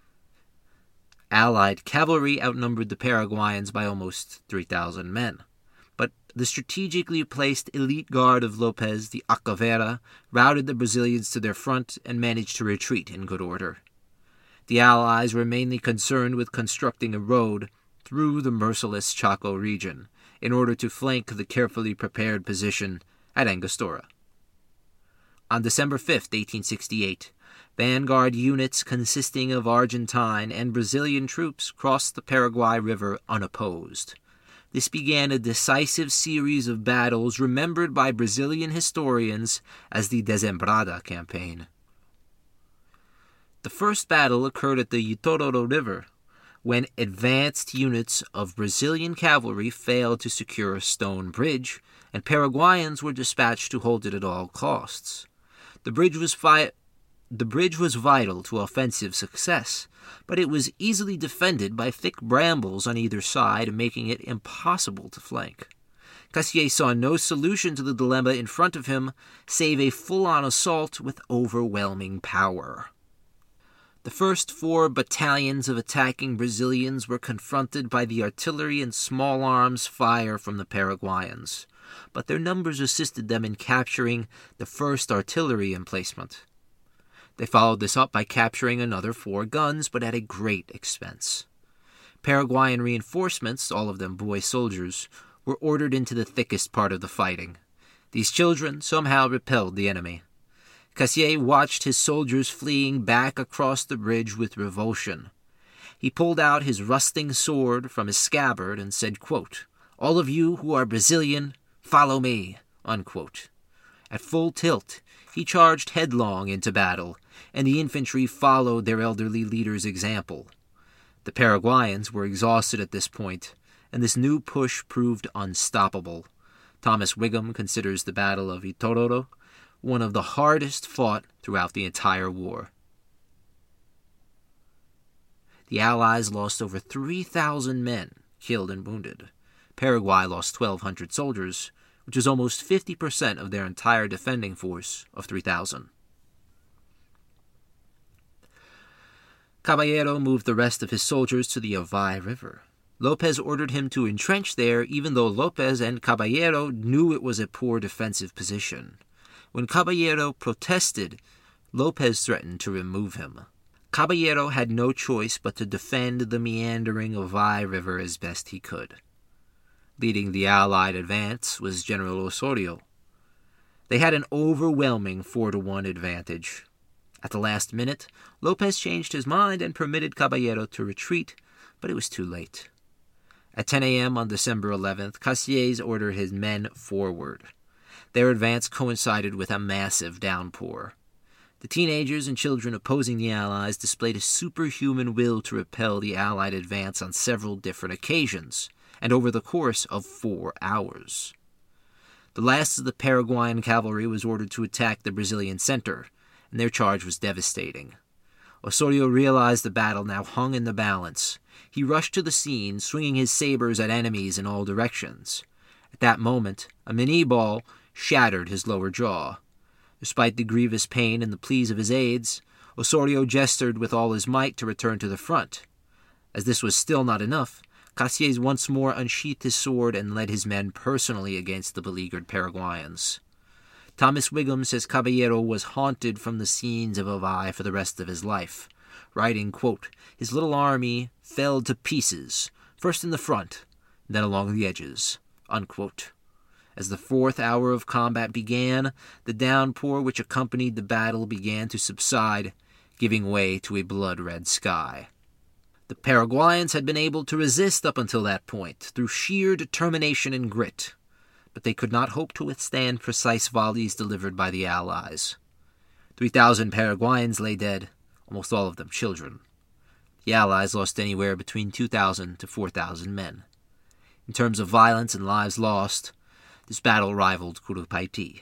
Speaker 3: Allied cavalry outnumbered the Paraguayans by almost three thousand men, but the strategically placed elite guard of Lopez, the A Caveira, routed the Brazilians to their front and managed to retreat in good order. The Allies were mainly concerned with constructing a road through the merciless Chaco region in order to flank the carefully prepared position at Angostura. On December fifth, eighteen sixty-eight, vanguard units consisting of Argentine and Brazilian troops crossed the Paraguay River unopposed. This began a decisive series of battles remembered by Brazilian historians as the Desembrada campaign. The first battle occurred at the Itororo River, when advanced units of Brazilian cavalry failed to secure a stone bridge, and Paraguayans were dispatched to hold it at all costs. The bridge was fi- the bridge was vital to offensive success, but it was easily defended by thick brambles on either side, making it impossible to flank. Cassier saw no solution to the dilemma in front of him, save a full-on assault with overwhelming power. The first four battalions of attacking Brazilians were confronted by the artillery and small arms fire from the Paraguayans, but their numbers assisted them in capturing the first artillery emplacement. They followed this up by capturing another four guns, but at a great expense. Paraguayan reinforcements, all of them boy soldiers, were ordered into the thickest part of the fighting. These children somehow repelled the enemy. Cassier watched his soldiers fleeing back across the bridge with revulsion. He pulled out his rusting sword from his scabbard and said, quote, "All of you who are Brazilian, follow me," unquote. At full tilt, he charged headlong into battle, and the infantry followed their elderly leader's example. The Paraguayans were exhausted at this point, and this new push proved unstoppable. Thomas Wigham considers the Battle of Itororo one of the hardest fought throughout the entire war. The Allies lost over three thousand men, killed and wounded. Paraguay lost twelve hundred soldiers, which is almost fifty percent of their entire defending force of three thousand. Caballero moved the rest of his soldiers to the Avai River. Lopez ordered him to entrench there, even though Lopez and Caballero knew it was a poor defensive position. When Caballero protested, Lopez threatened to remove him. Caballero had no choice but to defend the meandering Avai River as best he could. Leading the Allied advance was General Osorio. They had an overwhelming four to one advantage. At the last minute, Lopez changed his mind and permitted Caballero to retreat, but it was too late. At ten a.m. on December eleventh, Cassier ordered his men forward. Their advance coincided with a massive downpour. The teenagers and children opposing the Allies displayed a superhuman will to repel the Allied advance on several different occasions, and over the course of four hours. The last of the Paraguayan cavalry was ordered to attack the Brazilian center, and their charge was devastating. Osorio realized the battle now hung in the balance. He rushed to the scene, swinging his sabers at enemies in all directions. At that moment, a minie ball shattered his lower jaw. Despite the grievous pain and the pleas of his aides, Osorio gestured with all his might to return to the front. As this was still not enough, Cassier once more unsheathed his sword and led his men personally against the beleaguered Paraguayans. Thomas Wigham says Caballero was haunted from the scenes of Avai for the rest of his life, writing, quote, "His little army fell to pieces, first in the front, then along the edges," unquote. As the fourth hour of combat began, the downpour which accompanied the battle began to subside, giving way to a blood-red sky. The Paraguayans had been able to resist up until that point, through sheer determination and grit, but they could not hope to withstand precise volleys delivered by the Allies. Three thousand Paraguayans lay dead, almost all of them children. The Allies lost anywhere between two thousand to four thousand men. In terms of violence and lives lost, this battle rivaled Curupaiti.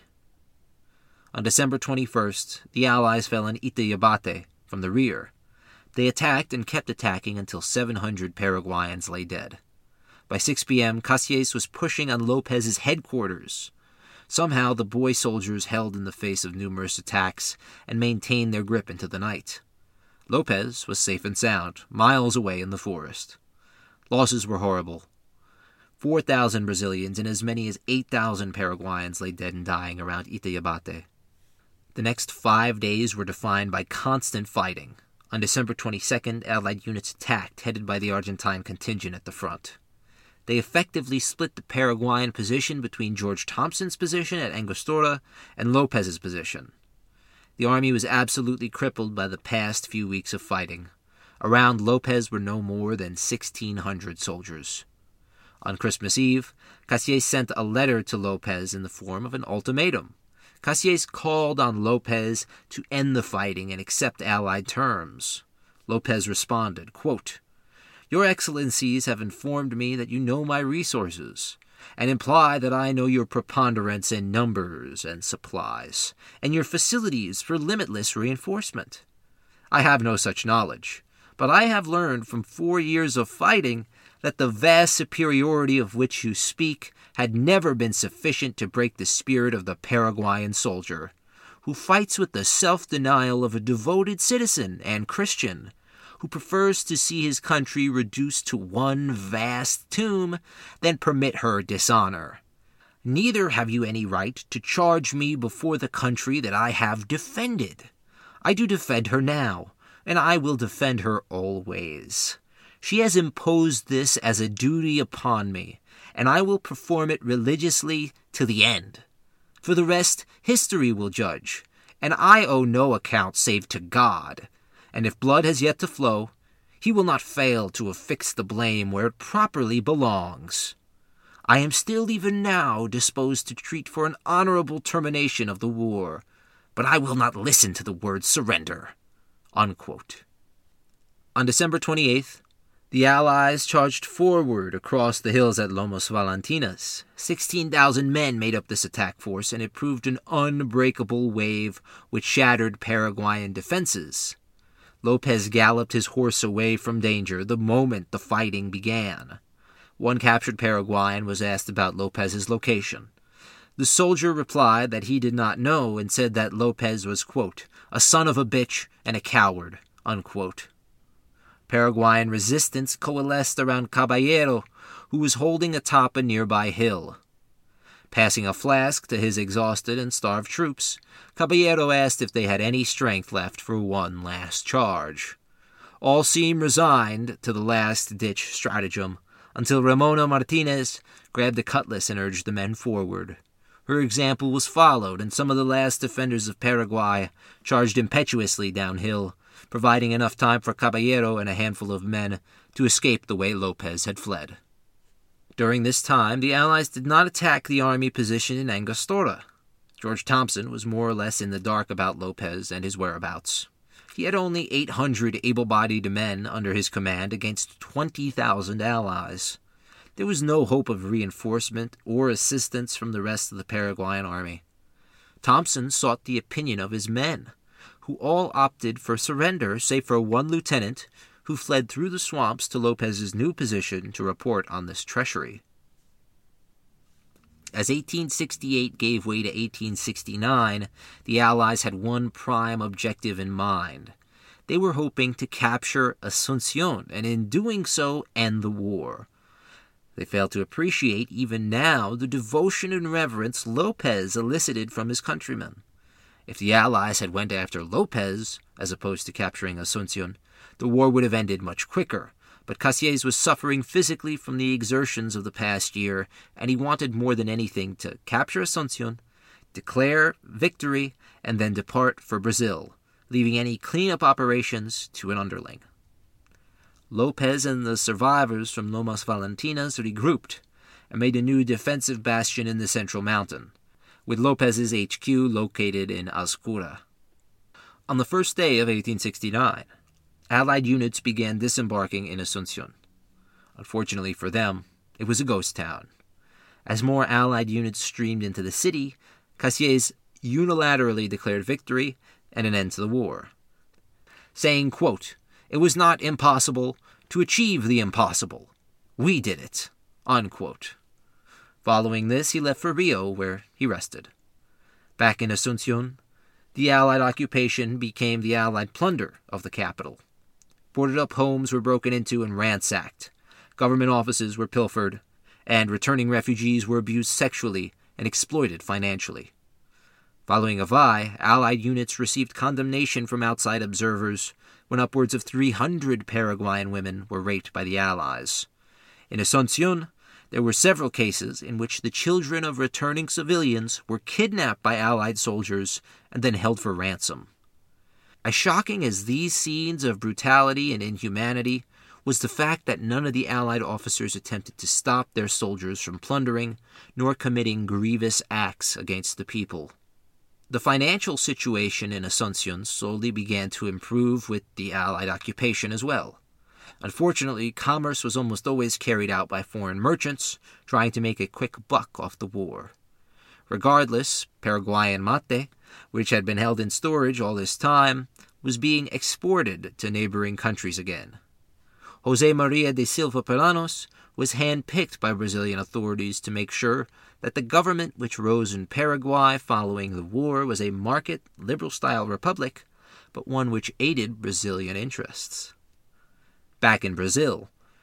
Speaker 3: On December twenty-first, the Allies fell on Itayabate from the rear. They attacked and kept attacking until seven hundred Paraguayans lay dead. By six p.m., Cassier was pushing on Lopez's headquarters. Somehow, the boy soldiers held in the face of numerous attacks and maintained their grip into the night. Lopez was safe and sound, miles away in the forest. Losses were horrible. Four thousand Brazilians and as many as eight thousand Paraguayans lay dead and dying around Itayabate. The next five days were defined by constant fighting. On December twenty-second, Allied units attacked, headed by the Argentine contingent at the front. They effectively split the Paraguayan position between George Thompson's position at Angostura and Lopez's position. The army was absolutely crippled by the past few weeks of fighting. Around Lopez were no more than sixteen hundred soldiers. On Christmas Eve, Cassier sent a letter to Lopez in the form of an ultimatum. Cassier called on Lopez to end the fighting and accept Allied terms. Lopez responded, quote, "Your Excellencies have informed me that you know my resources, and imply that I know your preponderance in numbers and supplies, and your facilities for limitless reinforcement. I have no such knowledge, but I have learned from four years of fighting that the vast superiority of which you speak had never been sufficient to break the spirit of the Paraguayan soldier, who fights with the self-denial of a devoted citizen and Christian, who prefers to see his country reduced to one vast tomb than permit her dishonor. Neither have you any right to charge me before the country that I have defended. I do defend her now, and I will defend her always. She has imposed this as a duty upon me, and I will perform it religiously to the end. For the rest, history will judge, and I owe no account save to God, and if blood has yet to flow, he will not fail to affix the blame where it properly belongs. I am still even now disposed to treat for an honorable termination of the war, but I will not listen to the word surrender." Unquote. On December twenty-eighth, the Allies charged forward across the hills at Lomos Valentinas. sixteen thousand men made up this attack force, and it proved an unbreakable wave which shattered Paraguayan defenses. Lopez galloped his horse away from danger the moment the fighting began. One captured Paraguayan was asked about Lopez's location. The soldier replied that he did not know and said that Lopez was, quote, "a son of a bitch and a coward," unquote. Paraguayan resistance coalesced around Caballero, who was holding atop a nearby hill. Passing a flask to his exhausted and starved troops, Caballero asked if they had any strength left for one last charge. All seemed resigned to the last-ditch stratagem, until Ramona Martinez grabbed a cutlass and urged the men forward. Her example was followed, and some of the last defenders of Paraguay charged impetuously downhill, providing enough time for Caballero and a handful of men to escape the way Lopez had fled. During this time, the Allies did not attack the army position in Angostura. George Thompson was more or less in the dark about Lopez and his whereabouts. He had only eight hundred able-bodied men under his command against twenty thousand Allies. There was no hope of reinforcement or assistance from the rest of the Paraguayan army. Thompson sought the opinion of his men, who all opted for surrender save for one lieutenant who fled through the swamps to Lopez's new position to report on this treachery. As eighteen sixty-eight gave way to eighteen sixty-nine, the Allies had one prime objective in mind. They were hoping to capture Asuncion, and in doing so, end the war. They failed to appreciate, even now, the devotion and reverence Lopez elicited from his countrymen. If the Allies had went after Lopez, as opposed to capturing Asuncion, the war would have ended much quicker. But Cassiès was suffering physically from the exertions of the past year, and he wanted more than anything to capture Asuncion, declare victory, and then depart for Brazil, leaving any cleanup operations to an underling. Lopez and the survivors from Lomas Valentinas regrouped and made a new defensive bastion in the central mountain, with Lopez's H Q located in Azcura. On the first day of eighteen sixty-nine, Allied units began disembarking in Asuncion. Unfortunately for them, it was a ghost town. As more Allied units streamed into the city, Cassiès unilaterally declared victory and an end to the war, saying, quote, "It was not impossible to achieve the impossible. We did it," unquote. Following this, he left for Rio, where he rested. Back in Asuncion, the Allied occupation became the Allied plunder of the capital. Boarded-up homes were broken into and ransacked. Government offices were pilfered, and returning refugees were abused sexually and exploited financially. Following Avai, Allied units received condemnation from outside observers when upwards of three hundred Paraguayan women were raped by the Allies. In Asuncion, there were several cases in which the children of returning civilians were kidnapped by Allied soldiers and then held for ransom. As shocking as these scenes of brutality and inhumanity was the fact that none of the Allied officers attempted to stop their soldiers from plundering nor committing grievous acts against the people. The financial situation in Asuncion slowly began to improve with the Allied occupation as well. Unfortunately, commerce was almost always carried out by foreign merchants trying to make a quick buck off the war. Regardless, Paraguayan mate, which had been held in storage all this time, was being exported to neighboring countries again. José Maria de Silva Pelanos was handpicked by Brazilian authorities to make sure that the government which rose in Paraguay following the war was a market, liberal-style republic, but one which aided Brazilian interests. Back in Brazil,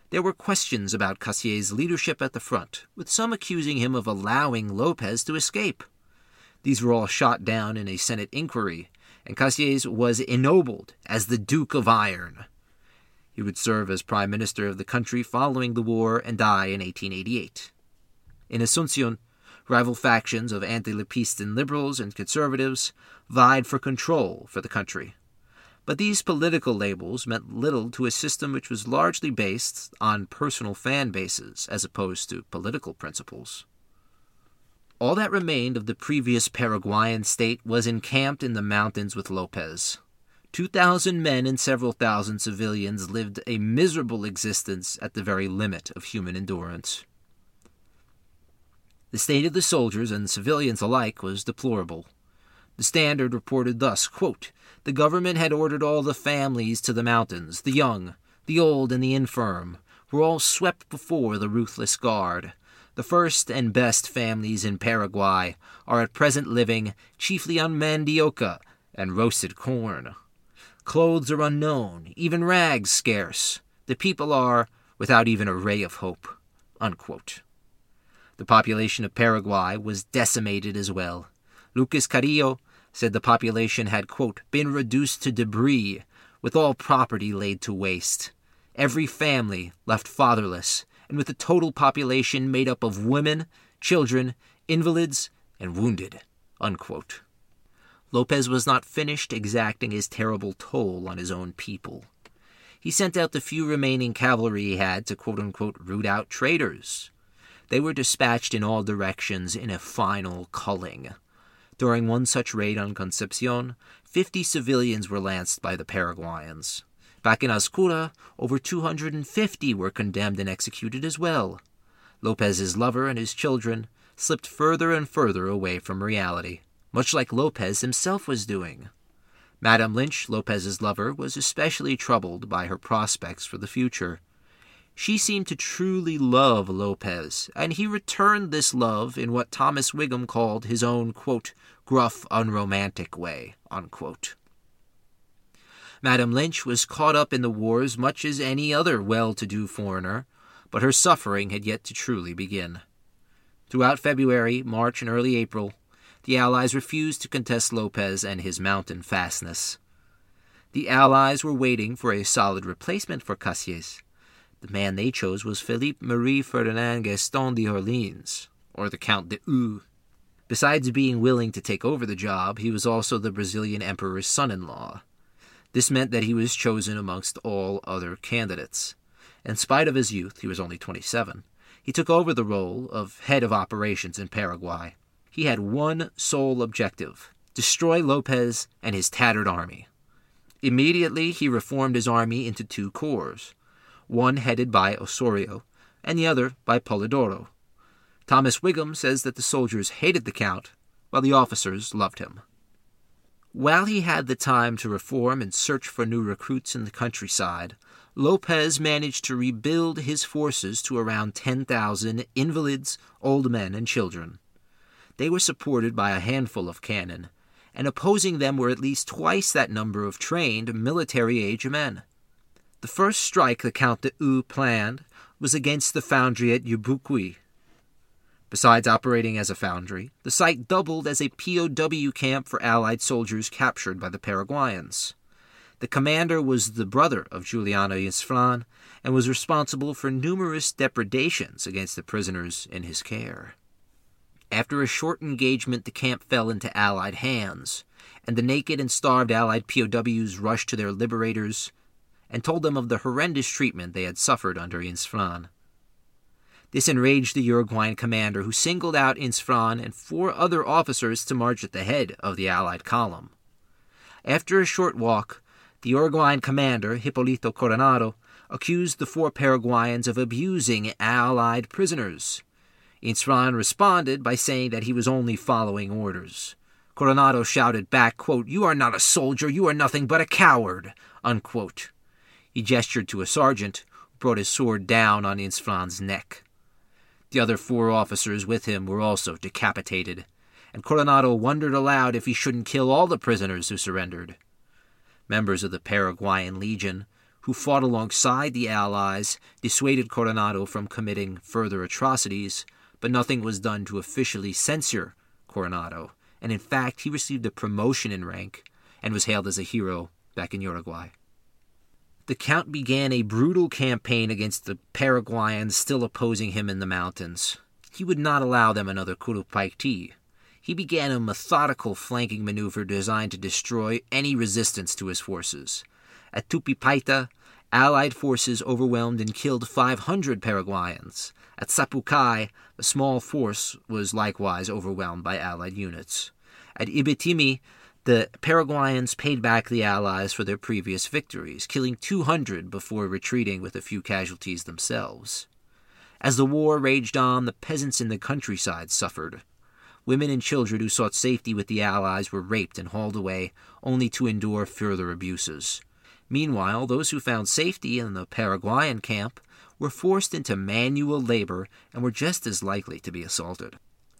Speaker 3: There were questions about Cassier's leadership at the front, with some accusing him of allowing Lopez to escape. These were all shot down in a Senate inquiry, and Cassier was ennobled as the Duke of Iron. He would serve as prime minister of the country following the war and die in eighteen eighty-eight. In Asunción, rival factions of anti-Lepistan liberals and conservatives vied for control for the country. But these political labels meant little to a system which was largely based on personal fan bases as opposed to political principles. All that remained of the previous Paraguayan state was encamped in the mountains with Lopez. Two thousand men and several thousand civilians lived a miserable existence at the very limit of human endurance. The state of the soldiers and civilians alike was deplorable. The Standard reported thus, quote, "The government had ordered all the families to the mountains, the young, the old, and the infirm, were all swept before the ruthless guard. The first and best families in Paraguay are at present living chiefly on mandioca and roasted corn. Clothes are unknown, even rags scarce. The people are without even a ray of hope." Unquote. The population of Paraguay was decimated as well. Lucas Carrillo said the population had, quote, "been reduced to debris, with all property laid to waste. Every family left fatherless, and with a total population made up of women, children, invalids, and wounded." Unquote. Lopez was not finished exacting his terrible toll on his own people. He sent out the few remaining cavalry he had to, quote-unquote, root out traitors. They were dispatched in all directions in a final culling. During one such raid on Concepcion, fifty civilians were lanced by the Paraguayans. Back in Azcura, over two hundred fifty were condemned and executed as well. Lopez's lover and his children slipped further and further away from reality, much like Lopez himself was doing. Madame Lynch, Lopez's lover, was especially troubled by her prospects for the future. She seemed to truly love Lopez, and he returned this love in what Thomas Wiggum called his own, quote, "gruff, unromantic way," unquote. Madame Lynch was caught up in the wars much as any other well-to-do foreigner, but her suffering had yet to truly begin. Throughout February, March, and early April, the Allies refused to contest Lopez and his mountain fastness. The Allies were waiting for a solid replacement for Cassier. The man they chose was Philippe Marie Ferdinand Gaston d'Orleans, or the Count de Eu. Besides being willing to take over the job, he was also the Brazilian emperor's son-in-law. This meant that he was chosen amongst all other candidates. In spite of his youth, he was only twenty-seven, he took over the role of head of operations in Paraguay. He had one sole objective: destroy Lopez and his tattered army. Immediately, he reformed his army into two corps, one headed by Osorio, and the other by Polidoro. Thomas Wiggum says that the soldiers hated the Count, while the officers loved him. While he had the time to reform and search for new recruits in the countryside, Lopez managed to rebuild his forces to around ten thousand invalids, old men, and children. They were supported by a handful of cannon, and opposing them were at least twice that number of trained military-age men. The first strike the Count de Eu planned was against the foundry at Yubuqui. Besides operating as a foundry, the site doubled as a P O W camp for Allied soldiers captured by the Paraguayans. The commander was the brother of Juliano Isfran and was responsible for numerous depredations against the prisoners in his care. After a short engagement, the camp fell into Allied hands, and the naked and starved Allied P O Ws rushed to their liberators and told them of the horrendous treatment they had suffered under Isfran. This enraged the Uruguayan commander, who singled out Isfran and four other officers to march at the head of the Allied column. After a short walk, the Uruguayan commander, Hipólito Coronado, accused the four Paraguayans of abusing Allied prisoners. Isfran responded by saying that he was only following orders. Coronado shouted back, quote, "You are not a soldier, you are nothing but a coward," unquote. He gestured to a sergeant, who brought his sword down on Isfran's neck. The other four officers with him were also decapitated, and Coronado wondered aloud if he shouldn't kill all the prisoners who surrendered. Members of the Paraguayan Legion, who fought alongside the Allies, dissuaded Coronado from committing further atrocities, but nothing was done to officially censure Coronado, and in fact he received a promotion in rank and was hailed as a hero back in Uruguay. The Count began a brutal campaign against the Paraguayans still opposing him in the mountains. He would not allow them another Curupaití. He began a methodical flanking maneuver designed to destroy any resistance to his forces. At Tupipaita, Allied forces overwhelmed and killed five hundred Paraguayans. At Sapucay, a small force was likewise overwhelmed by Allied units. At Ibitimi, the Paraguayans paid back the Allies for their previous victories, killing two hundred before retreating with a few casualties themselves. As the war raged on, the peasants in the countryside suffered. Women and children who sought safety with the Allies were raped and hauled away, only to endure further abuses. Meanwhile, those who found safety in the Paraguayan camp were forced into manual labor and were just as likely to be assaulted.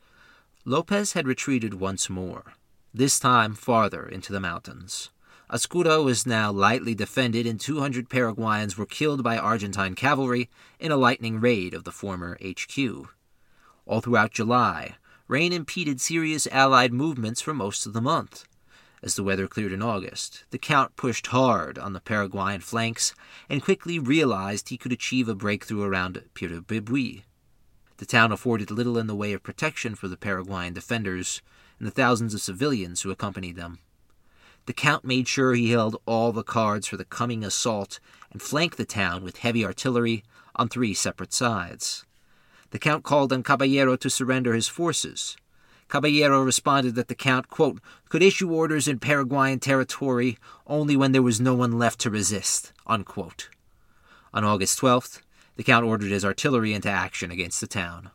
Speaker 3: Lopez had retreated once more, this time farther into the mountains. Ascura was now lightly defended, and two hundred Paraguayans were killed by Argentine cavalry in a lightning raid of the former H Q. All throughout July, rain impeded serious Allied movements for most of the month. As the weather cleared in August, the Count pushed hard on the Paraguayan flanks and quickly realized he could achieve a breakthrough around Piribibui. The town afforded little in the way of protection for the Paraguayan defenders and the thousands of civilians who accompanied them. The Count made sure he held all the cards for the coming assault and flanked the town with heavy artillery on three separate sides. The Count called on Caballero to surrender his forces. Caballero responded that the Count, quote, could issue orders in Paraguayan territory only when there was no one left to resist, unquote. On August twelfth, the Count ordered his artillery into action against the town.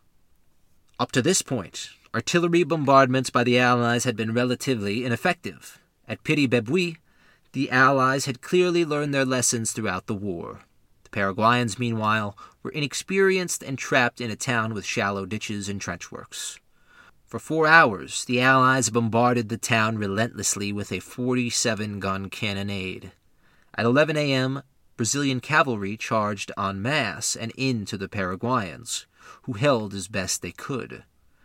Speaker 3: Up to this point, artillery bombardments by the Allies had been relatively ineffective. At Piribibui, the Allies had clearly learned their lessons throughout the war. The Paraguayans, meanwhile, were inexperienced and trapped in a town with shallow ditches and trenchworks. For four hours, the Allies bombarded the town relentlessly with a forty-seven gun cannonade. At eleven a.m., Brazilian cavalry charged en masse and into the Paraguayans, who held as best they could.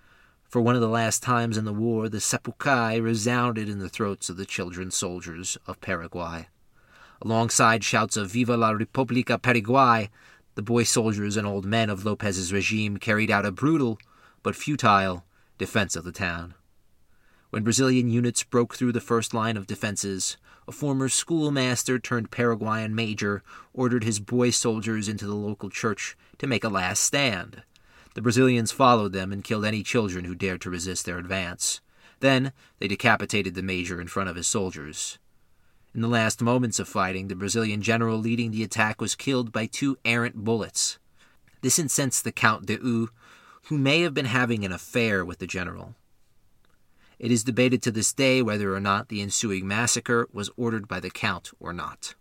Speaker 3: For one of the last times in the war, the Sapucay resounded in the throats of the children soldiers of Paraguay. Alongside shouts of Viva la República Paraguay, the boy soldiers and old men of Lopez's regime carried out a brutal but futile defense of the town. When Brazilian units broke through the first line of defenses, a former schoolmaster turned Paraguayan major ordered his boy soldiers into the local church to make a last stand. The Brazilians followed them and killed any children who dared to resist their advance. Then they decapitated the major in front of his soldiers. In the last moments of fighting, the Brazilian general leading the attack was killed by two errant bullets. This incensed the Count de U, who may have been having an affair with the general. It is debated to this day whether or not the ensuing massacre was ordered by the Count or not.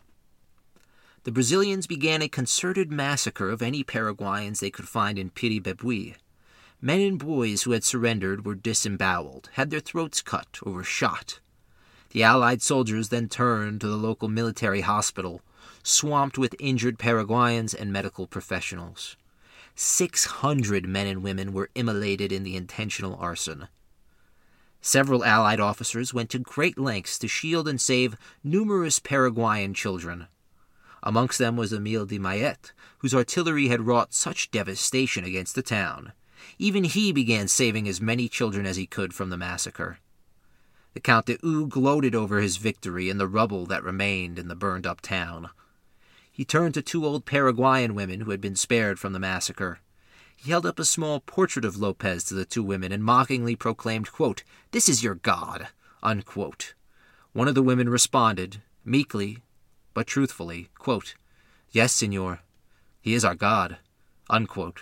Speaker 3: The Brazilians began a concerted massacre of any Paraguayans they could find in Piribibui. Men and boys who had surrendered were disemboweled, had their throats cut, or were shot. The Allied soldiers then turned to the local military hospital, swamped with injured Paraguayans and medical professionals. Six hundred men and women were immolated in the intentional arson. Several Allied officers went to great lengths to shield and save numerous Paraguayan children. Amongst them was Emile de Mayet, whose artillery had wrought such devastation against the town. Even he began saving as many children as he could from the massacre. The Count de U gloated over his victory and the rubble that remained in the burned-up town. He turned to two old Paraguayan women who had been spared from the massacre. He held up a small portrait of Lopez to the two women and mockingly proclaimed, quote, "This is your God," unquote. One of the women responded, meekly but truthfully, quote, "Yes, senor, he is our God," unquote.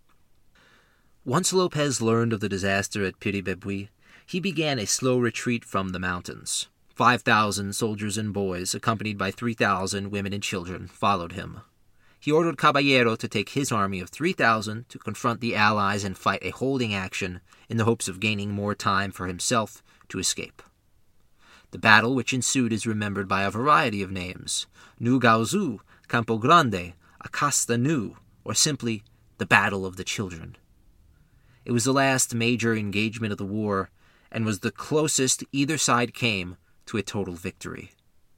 Speaker 3: Once Lopez learned of the disaster at Piribibui, he began a slow retreat from the mountains. Five thousand soldiers and boys, accompanied by three thousand women and children, followed him. He ordered Caballero to take his army of three thousand to confront the Allies and fight a holding action in the hopes of gaining more time for himself to escape. The battle which ensued is remembered by a variety of names: Nugaozu, Campo Grande, Acasta Nu, or simply the Battle of the Children. It was the last major engagement of the war, and was the closest either side came to a total victory.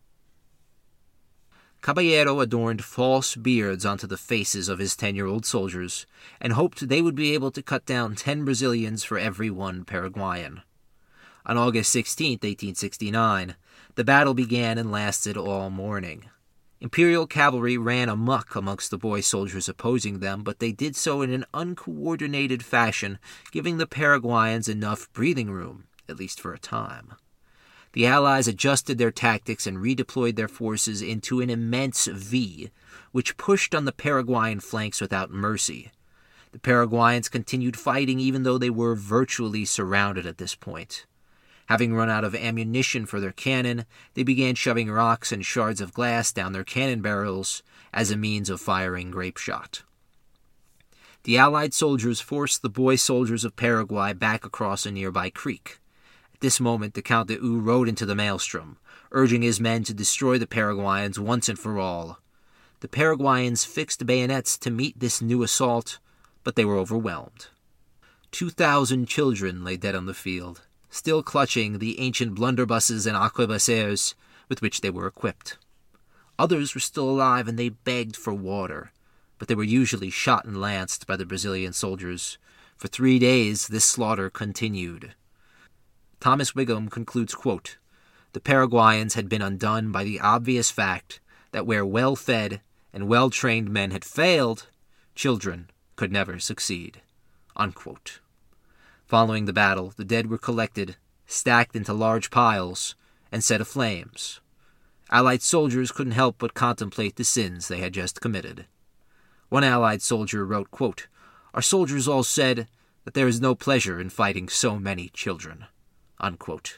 Speaker 3: Caballero adorned false beards onto the faces of his ten-year-old soldiers, and hoped they would be able to cut down ten Brazilians for every one Paraguayan. On August sixteenth, eighteen sixty-nine, the battle began and lasted all morning. Imperial cavalry ran amok amongst the boy soldiers opposing them, but they did so in an uncoordinated fashion, giving the Paraguayans enough breathing room, at least for a time. The Allies adjusted their tactics and redeployed their forces into an immense V, which pushed on the Paraguayan flanks without mercy. The Paraguayans continued fighting even though they were virtually surrounded at this point. Having run out of ammunition for their cannon, they began shoving rocks and shards of glass down their cannon barrels as a means of firing grape shot. The Allied soldiers forced the boy soldiers of Paraguay back across a nearby creek. At this moment, the Count de Eu rode into the maelstrom, urging his men to destroy the Paraguayans once and for all. The Paraguayans fixed bayonets to meet this new assault, but they were overwhelmed. Two thousand children lay dead on the field, still clutching the ancient blunderbusses and arquebusiers with which they were equipped. Others were still alive, and they begged for water, but they were usually shot and lanced by the Brazilian soldiers. For three days this slaughter continued. Thomas Wiggum concludes, quote, "The Paraguayans had been undone by the obvious fact that where well-fed and well-trained men had failed, children could never succeed." Unquote. Following the battle, the dead were collected, stacked into large piles, and set aflames. Allied soldiers couldn't help but contemplate the sins they had just committed. One Allied soldier wrote, quote, "Our soldiers all said that there is no pleasure in fighting so many children." Unquote.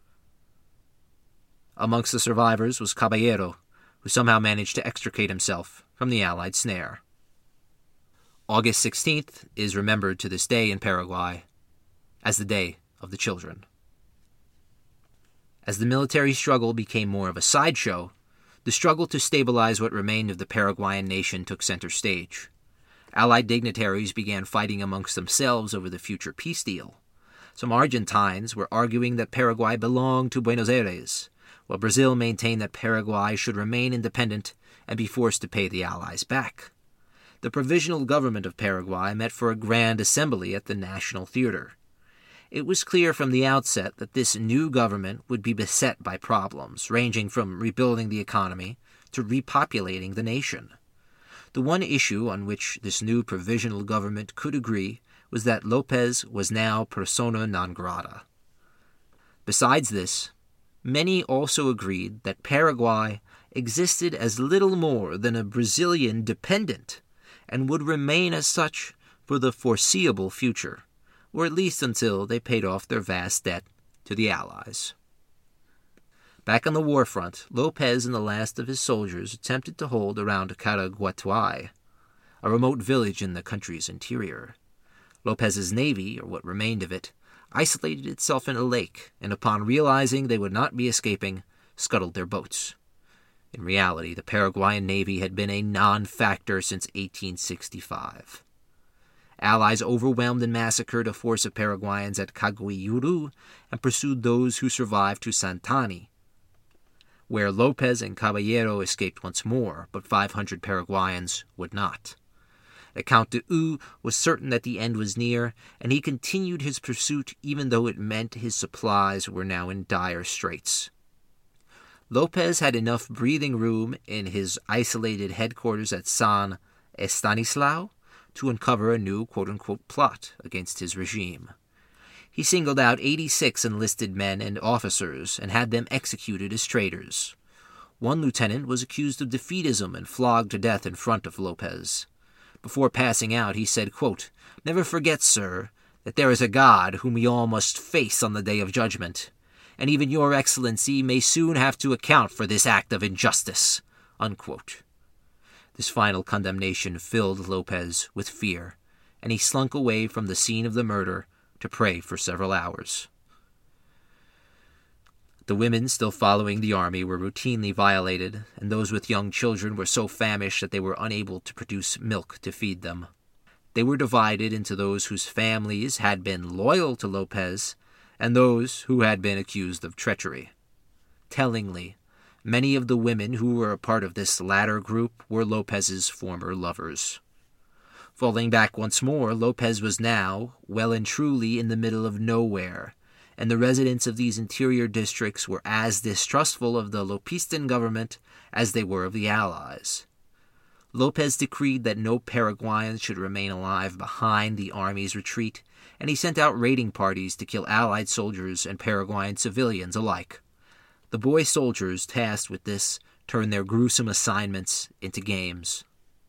Speaker 3: Amongst the survivors was Caballero, who somehow managed to extricate himself from the Allied snare. August sixteenth is remembered to this day in Paraguay as the Day of the Children. As the military struggle became more of a sideshow, the struggle to stabilize what remained of the Paraguayan nation took center stage. Allied dignitaries began fighting amongst themselves over the future peace deal. Some Argentines were arguing that Paraguay belonged to Buenos Aires, while Brazil maintained that Paraguay should remain independent and be forced to pay the Allies back. The provisional government of Paraguay met for a grand assembly at the National Theater. It was clear from the outset that this new government would be beset by problems, ranging from rebuilding the economy to repopulating the nation. The one issue on which this new provisional government could agree was that Lopez was now persona non grata. Besides this, many also agreed that Paraguay existed as little more than a Brazilian dependent and would remain as such for the foreseeable future, or at least until they paid off their vast debt to the Allies. Back on the war front, Lopez and the last of his soldiers attempted to hold around Caraguatay, a remote village in the country's interior. Lopez's navy, or what remained of it, isolated itself in a lake, and upon realizing they would not be escaping, scuttled their boats. In reality, the Paraguayan navy had been a non-factor since eighteen sixty-five. Allies overwhelmed and massacred a force of Paraguayans at Caguiuru and pursued those who survived to Santani, where Lopez and Caballero escaped once more, but five hundred Paraguayans would not. The Count de Eu was certain that the end was near, and he continued his pursuit even though it meant his supplies were now in dire straits. Lopez had enough breathing room in his isolated headquarters at San Estanislao to uncover a new quote-unquote plot against his regime. He singled out eighty-six enlisted men and officers and had them executed as traitors. One lieutenant was accused of defeatism and flogged to death in front of Lopez. Before passing out, he said, quote, "Never forget, sir, that there is a God whom we all must face on the day of judgment, and even your excellency may soon have to account for this act of injustice." Unquote. This final condemnation filled Lopez with fear, and he slunk away from the scene of the murder to pray for several hours. The women still following the army were routinely violated, and those with young children were so famished that they were unable to produce milk to feed them. They were divided into those whose families had been loyal to Lopez and those who had been accused of treachery. Tellingly, many of the women who were a part of this latter group were Lopez's former lovers. Falling back once more, Lopez was now well and truly in the middle of nowhere, and the residents of these interior districts were as distrustful of the Lopistan government as they were of the Allies. Lopez decreed that no Paraguayans should remain alive behind the army's retreat, and he sent out raiding parties to kill Allied soldiers and Paraguayan civilians alike. The boy soldiers tasked with this turned their gruesome assignments into games.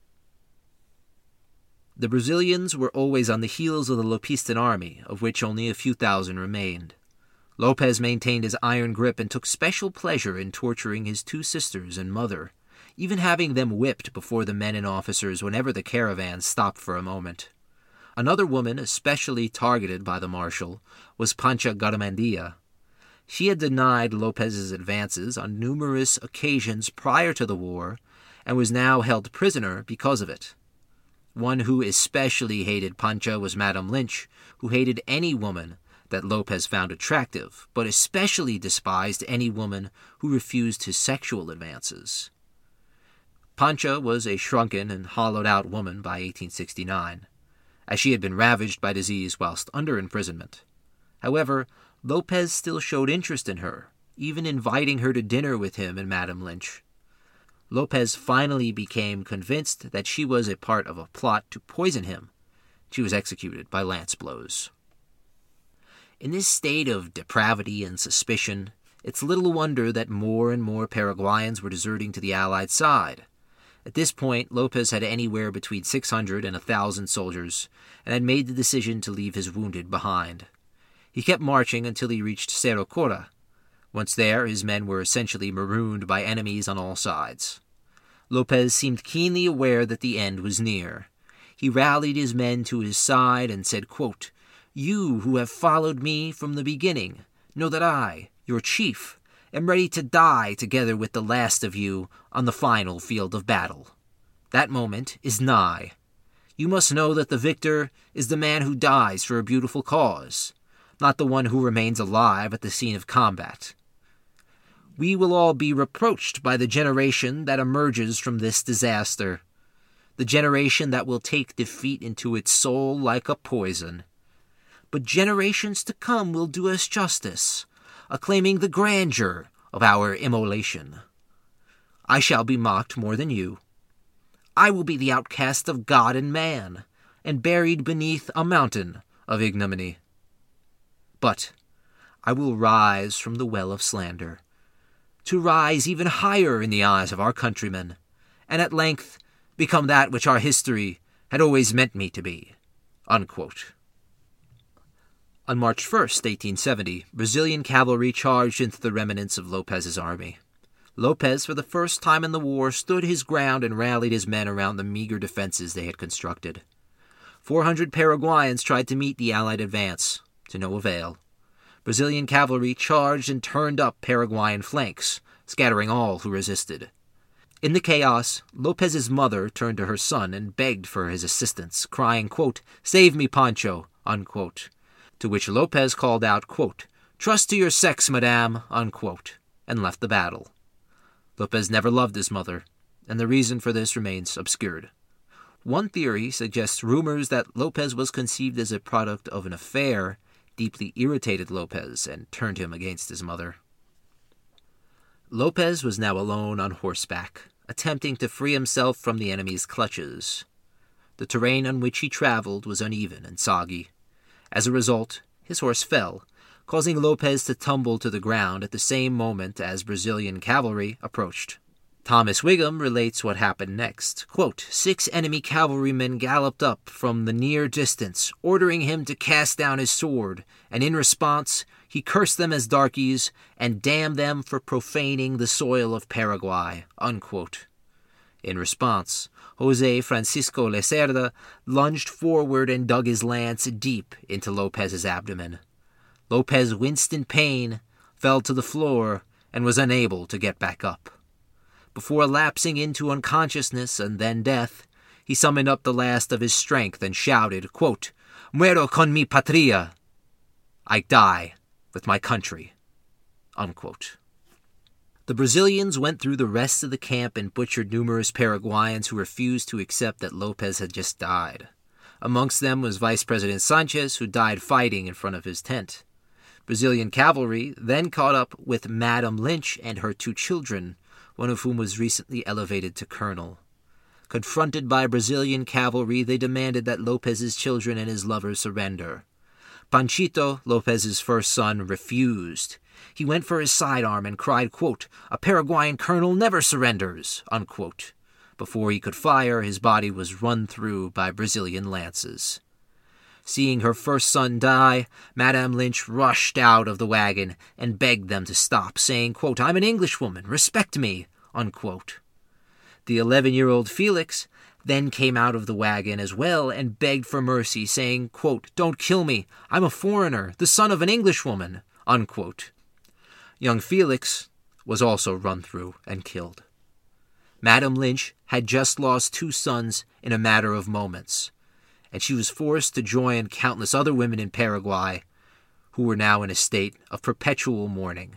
Speaker 3: The Brazilians were always on the heels of the Lopistan army, of which only a few thousand remained. Lopez maintained his iron grip and took special pleasure in torturing his two sisters and mother, even having them whipped before the men and officers whenever the caravan stopped for a moment. Another woman especially targeted by the marshal was Pancha Garamendia. She had denied Lopez's advances on numerous occasions prior to the war and was now held prisoner because of it. One who especially hated Pancha was Madame Lynch, who hated any woman that Lopez found attractive, but especially despised any woman who refused his sexual advances. Pancha was a shrunken and hollowed-out woman by eighteen sixty-nine, as she had been ravaged by disease whilst under imprisonment. However, Lopez still showed interest in her, even inviting her to dinner with him and Madame Lynch. Lopez finally became convinced that she was a part of a plot to poison him. She was executed by lance blows. In this state of depravity and suspicion, it's little wonder that more and more Paraguayans were deserting to the Allied side. At this point, Lopez had anywhere between six hundred and one thousand soldiers, and had made the decision to leave his wounded behind. He kept marching until he reached Cerro Cora. Once there, his men were essentially marooned by enemies on all sides. Lopez seemed keenly aware that the end was near. He rallied his men to his side and said, quote, "You who have followed me from the beginning, know that I, your chief, am ready to die together with the last of you on the final field of battle. That moment is nigh. You must know that the victor is the man who dies for a beautiful cause, not the one who remains alive at the scene of combat. We will all be reproached by the generation that emerges from this disaster, the generation that will take defeat into its soul like a poison. But generations to come will do us justice, acclaiming the grandeur of our immolation. I shall be mocked more than you. I will be the outcast of God and man, and buried beneath a mountain of ignominy. But I will rise from the well of slander, to rise even higher in the eyes of our countrymen, and at length become that which our history had always meant me to be." Unquote. On March first, eighteen seventy, Brazilian cavalry charged into the remnants of Lopez's army. Lopez, for the first time in the war, stood his ground and rallied his men around the meager defenses they had constructed. Four hundred Paraguayans tried to meet the Allied advance, to no avail. Brazilian cavalry charged and turned up Paraguayan flanks, scattering all who resisted. In the chaos, Lopez's mother turned to her son and begged for his assistance, crying, quote, "Save me, Pancho," unquote. To which Lopez called out, quote, "Trust to your sex, madame," unquote, and left the battle. Lopez never loved his mother, and the reason for this remains obscured. One theory suggests rumors that Lopez was conceived as a product of an affair deeply irritated Lopez and turned him against his mother. Lopez was now alone on horseback, attempting to free himself from the enemy's clutches. The terrain on which he traveled was uneven and soggy. As a result, his horse fell, causing Lopez to tumble to the ground at the same moment as Brazilian cavalry approached. Thomas Wigham relates what happened next. Quote, "Six enemy cavalrymen galloped up from the near distance, ordering him to cast down his sword, and in response he cursed them as darkies and damned them for profaning the soil of Paraguay." Unquote. In response, José Francisco Lecerda lunged forward and dug his lance deep into Lopez's abdomen. Lopez winced in pain, fell to the floor, and was unable to get back up. Before lapsing into unconsciousness and then death, he summoned up the last of his strength and shouted, quote, "Muero con mi patria!" I die with my country, unquote. The Brazilians went through the rest of the camp and butchered numerous Paraguayans who refused to accept that Lopez had just died. Amongst them was Vice President Sanchez, who died fighting in front of his tent. Brazilian cavalry then caught up with Madame Lynch and her two children, one of whom was recently elevated to colonel. Confronted by Brazilian cavalry, they demanded that Lopez's children and his lover surrender. Panchito, Lopez's first son, refused. He went for his sidearm and cried, quote, "A Paraguayan colonel never surrenders," unquote. Before he could fire, his body was run through by Brazilian lances. Seeing her first son die, Madame Lynch rushed out of the wagon and begged them to stop, saying, quote, "I'm an Englishwoman, respect me," unquote. The eleven-year-old Felix then came out of the wagon as well and begged for mercy, saying, quote, "Don't kill me, I'm a foreigner, the son of an Englishwoman," unquote. Young Felix was also run through and killed. Madame Lynch had just lost two sons in a matter of moments, and she was forced to join countless other women in Paraguay who were now in a state of perpetual mourning.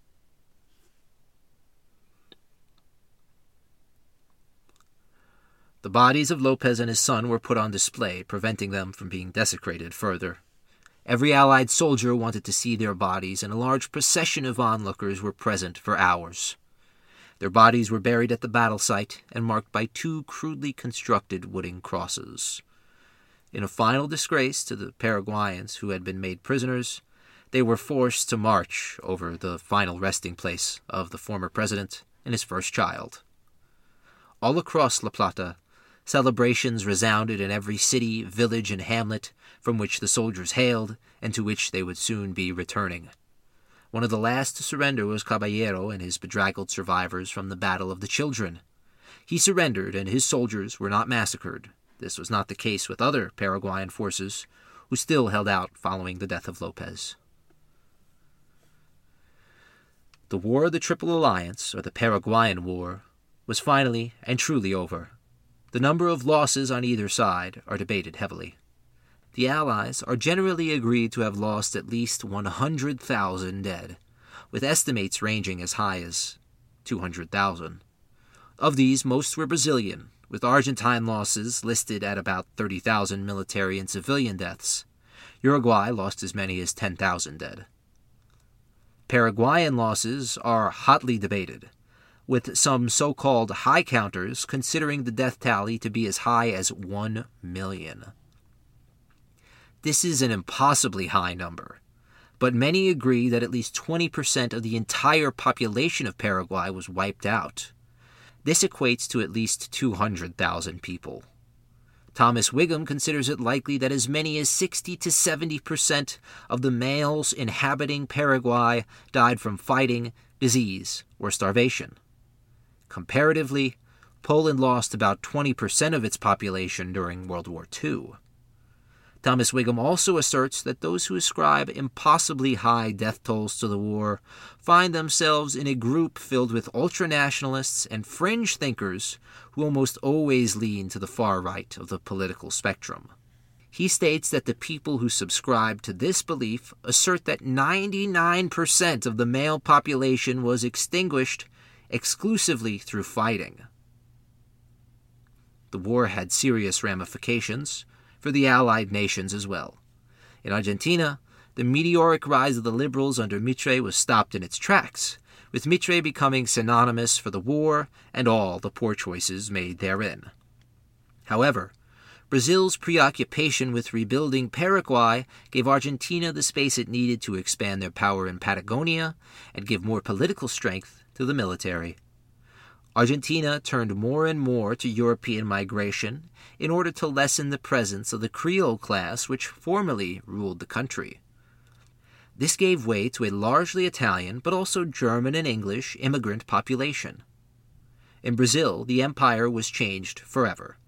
Speaker 3: The bodies of Lopez and his son were put on display, preventing them from being desecrated further. Every Allied soldier wanted to see their bodies, and a large procession of onlookers were present for hours. Their bodies were buried at the battle site and marked by two crudely constructed wooden crosses. In a final disgrace to the Paraguayans who had been made prisoners, they were forced to march over the final resting place of the former president and his first child. All across La Plata, celebrations resounded in every city, village, and hamlet from which the soldiers hailed and to which they would soon be returning. One of the last to surrender was Caballero and his bedraggled survivors from the Battle of the Children. He surrendered, and his soldiers were not massacred. This was not the case with other Paraguayan forces, who still held out following the death of Lopez. The War of the Triple Alliance, or the Paraguayan War, was finally and truly over. The number of losses on either side are debated heavily. The Allies are generally agreed to have lost at least one hundred thousand dead, with estimates ranging as high as two hundred thousand. Of these, most were Brazilian, with Argentine losses listed at about thirty thousand military and civilian deaths. Uruguay lost as many as ten thousand dead. Paraguayan losses are hotly debated, with some so-called high counters considering the death tally to be as high as one million. This is an impossibly high number, but many agree that at least twenty percent of the entire population of Paraguay was wiped out. This equates to at least two hundred thousand people. Thomas Wiggum considers it likely that as many as sixty to seventy percent of the males inhabiting Paraguay died from fighting, disease, or starvation. Comparatively, Poland lost about twenty percent of its population during World War Two. Thomas Wiggum also asserts that those who ascribe impossibly high death tolls to the war find themselves in a group filled with ultranationalists and fringe thinkers who almost always lean to the far right of the political spectrum. He states that the people who subscribe to this belief assert that ninety-nine percent of the male population was extinguished exclusively through fighting. The war had serious ramifications for the Allied nations as well. In Argentina, the meteoric rise of the liberals under Mitre was stopped in its tracks, with Mitre becoming synonymous for the war and all the poor choices made therein. However, Brazil's preoccupation with rebuilding Paraguay gave Argentina the space it needed to expand their power in Patagonia and give more political strength to the military. Argentina turned more and more to European migration in order to lessen the presence of the Creole class which formerly ruled the country. This gave way to a largely Italian, but also German and English, immigrant population. In Brazil, the empire was changed forever.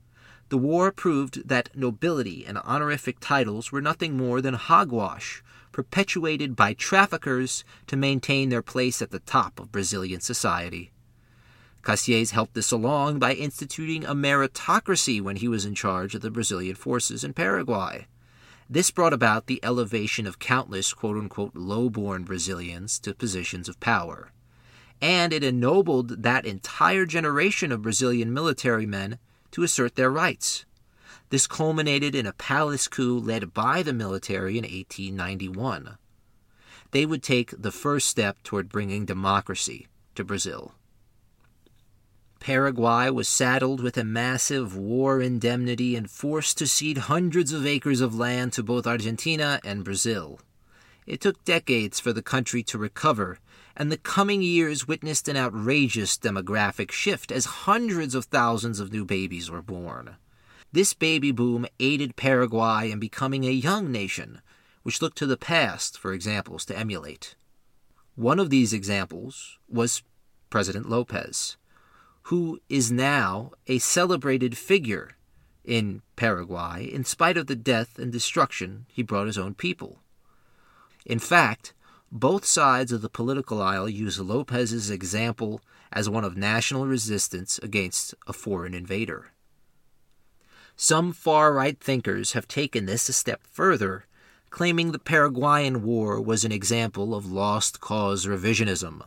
Speaker 3: The war proved that nobility and honorific titles were nothing more than hogwash, perpetuated by traffickers to maintain their place at the top of Brazilian society. Cassiès helped this along by instituting a meritocracy when he was in charge of the Brazilian forces in Paraguay. This brought about the elevation of countless quote-unquote low-born Brazilians to positions of power. And it ennobled that entire generation of Brazilian military men to assert their rights. This culminated in a palace coup led by the military in eighteen ninety-one. They would take the first step toward bringing democracy to Brazil. Paraguay was saddled with a massive war indemnity and forced to cede hundreds of acres of land to both Argentina and Brazil. It took decades for the country to recover, and the coming years witnessed an outrageous demographic shift as hundreds of thousands of new babies were born. This baby boom aided Paraguay in becoming a young nation, which looked to the past for examples to emulate. One of these examples was President Lopez, who is now a celebrated figure in Paraguay in spite of the death and destruction he brought his own people. In fact, both sides of the political aisle use Lopez's example as one of national resistance against a foreign invader. Some far-right thinkers have taken this a step further, claiming the Paraguayan War was an example of lost cause revisionism.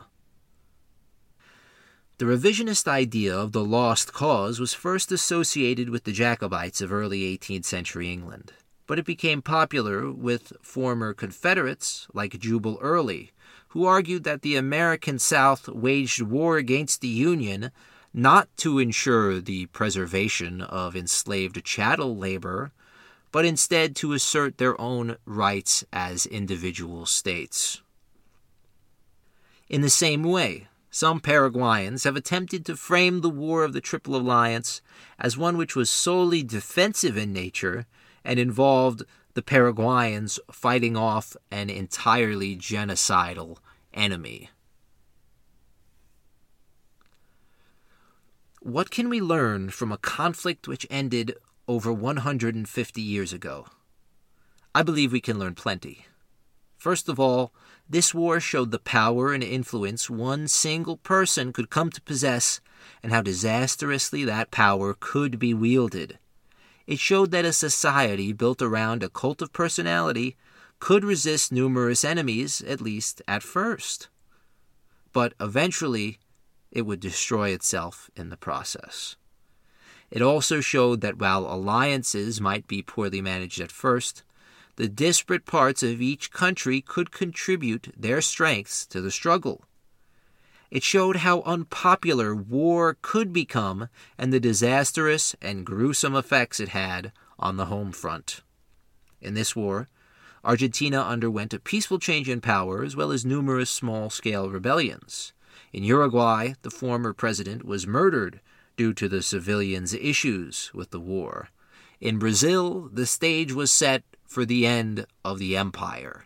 Speaker 3: The revisionist idea of the lost cause was first associated with the Jacobites of early eighteenth century England, but it became popular with former Confederates like Jubal Early, who argued that the American South waged war against the Union not to ensure the preservation of enslaved chattel labor, but instead to assert their own rights as individual states. In the same way, some Paraguayans have attempted to frame the War of the Triple Alliance as one which was solely defensive in nature and involved the Paraguayans fighting off an entirely genocidal enemy. What can we learn from a conflict which ended over one hundred fifty years ago? I believe we can learn plenty. First of all, this war showed the power and influence one single person could come to possess and how disastrously that power could be wielded. It showed that a society built around a cult of personality could resist numerous enemies, at least at first. But eventually, it would destroy itself in the process. It also showed that while alliances might be poorly managed at first, the disparate parts of each country could contribute their strengths to the struggle. It showed how unpopular war could become and the disastrous and gruesome effects it had on the home front. In this war, Argentina underwent a peaceful change in power as well as numerous small-scale rebellions. In Uruguay, the former president was murdered due to the civilians' issues with the war. In Brazil, the stage was set for the end of the empire.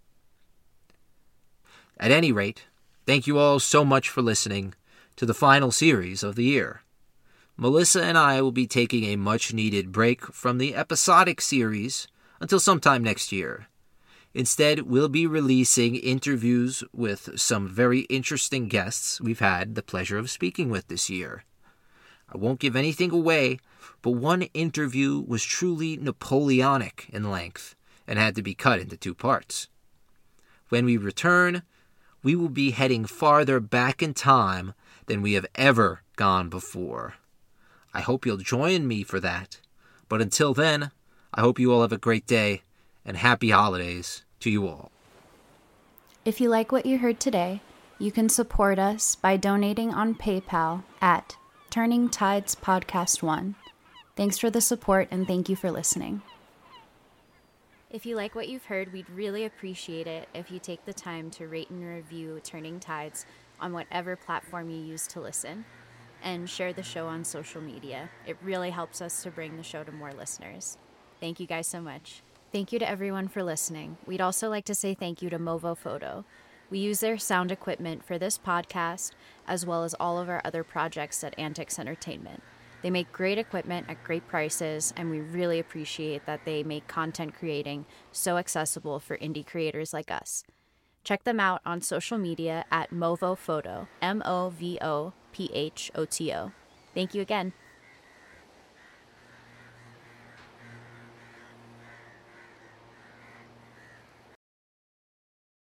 Speaker 3: At any rate, thank you all so much for listening to the final series of the year. Melissa and I will be taking a much-needed break from the episodic series until sometime next year. Instead, we'll be releasing interviews with some very interesting guests we've had the pleasure of speaking with this year. I won't give anything away, but one interview was truly Napoleonic in length and had to be cut into two parts. When we return, we will be heading farther back in time than we have ever gone before. I hope you'll join me for that, but until then, I hope you all have a great day and happy holidays to you all.
Speaker 1: If you like what you heard today, you can support us by donating on PayPal at Turning Tides Podcast one. Thanks for the support and thank you for listening. If you like what you've heard, we'd really appreciate it if you take the time to rate and review Turning Tides on whatever platform you use to listen, and share the show on social media. It really helps us to bring the show to more listeners. Thank you guys so much. Thank you to everyone for listening. We'd also like to say thank you to Movo Photo. We use their sound equipment for this podcast, as well as all of our other projects at Antics Entertainment. They make great equipment at great prices, and we really appreciate that they make content creating so accessible for indie creators like us. Check them out on social media at Movo Photo, M O V O P H O T O. Thank you again.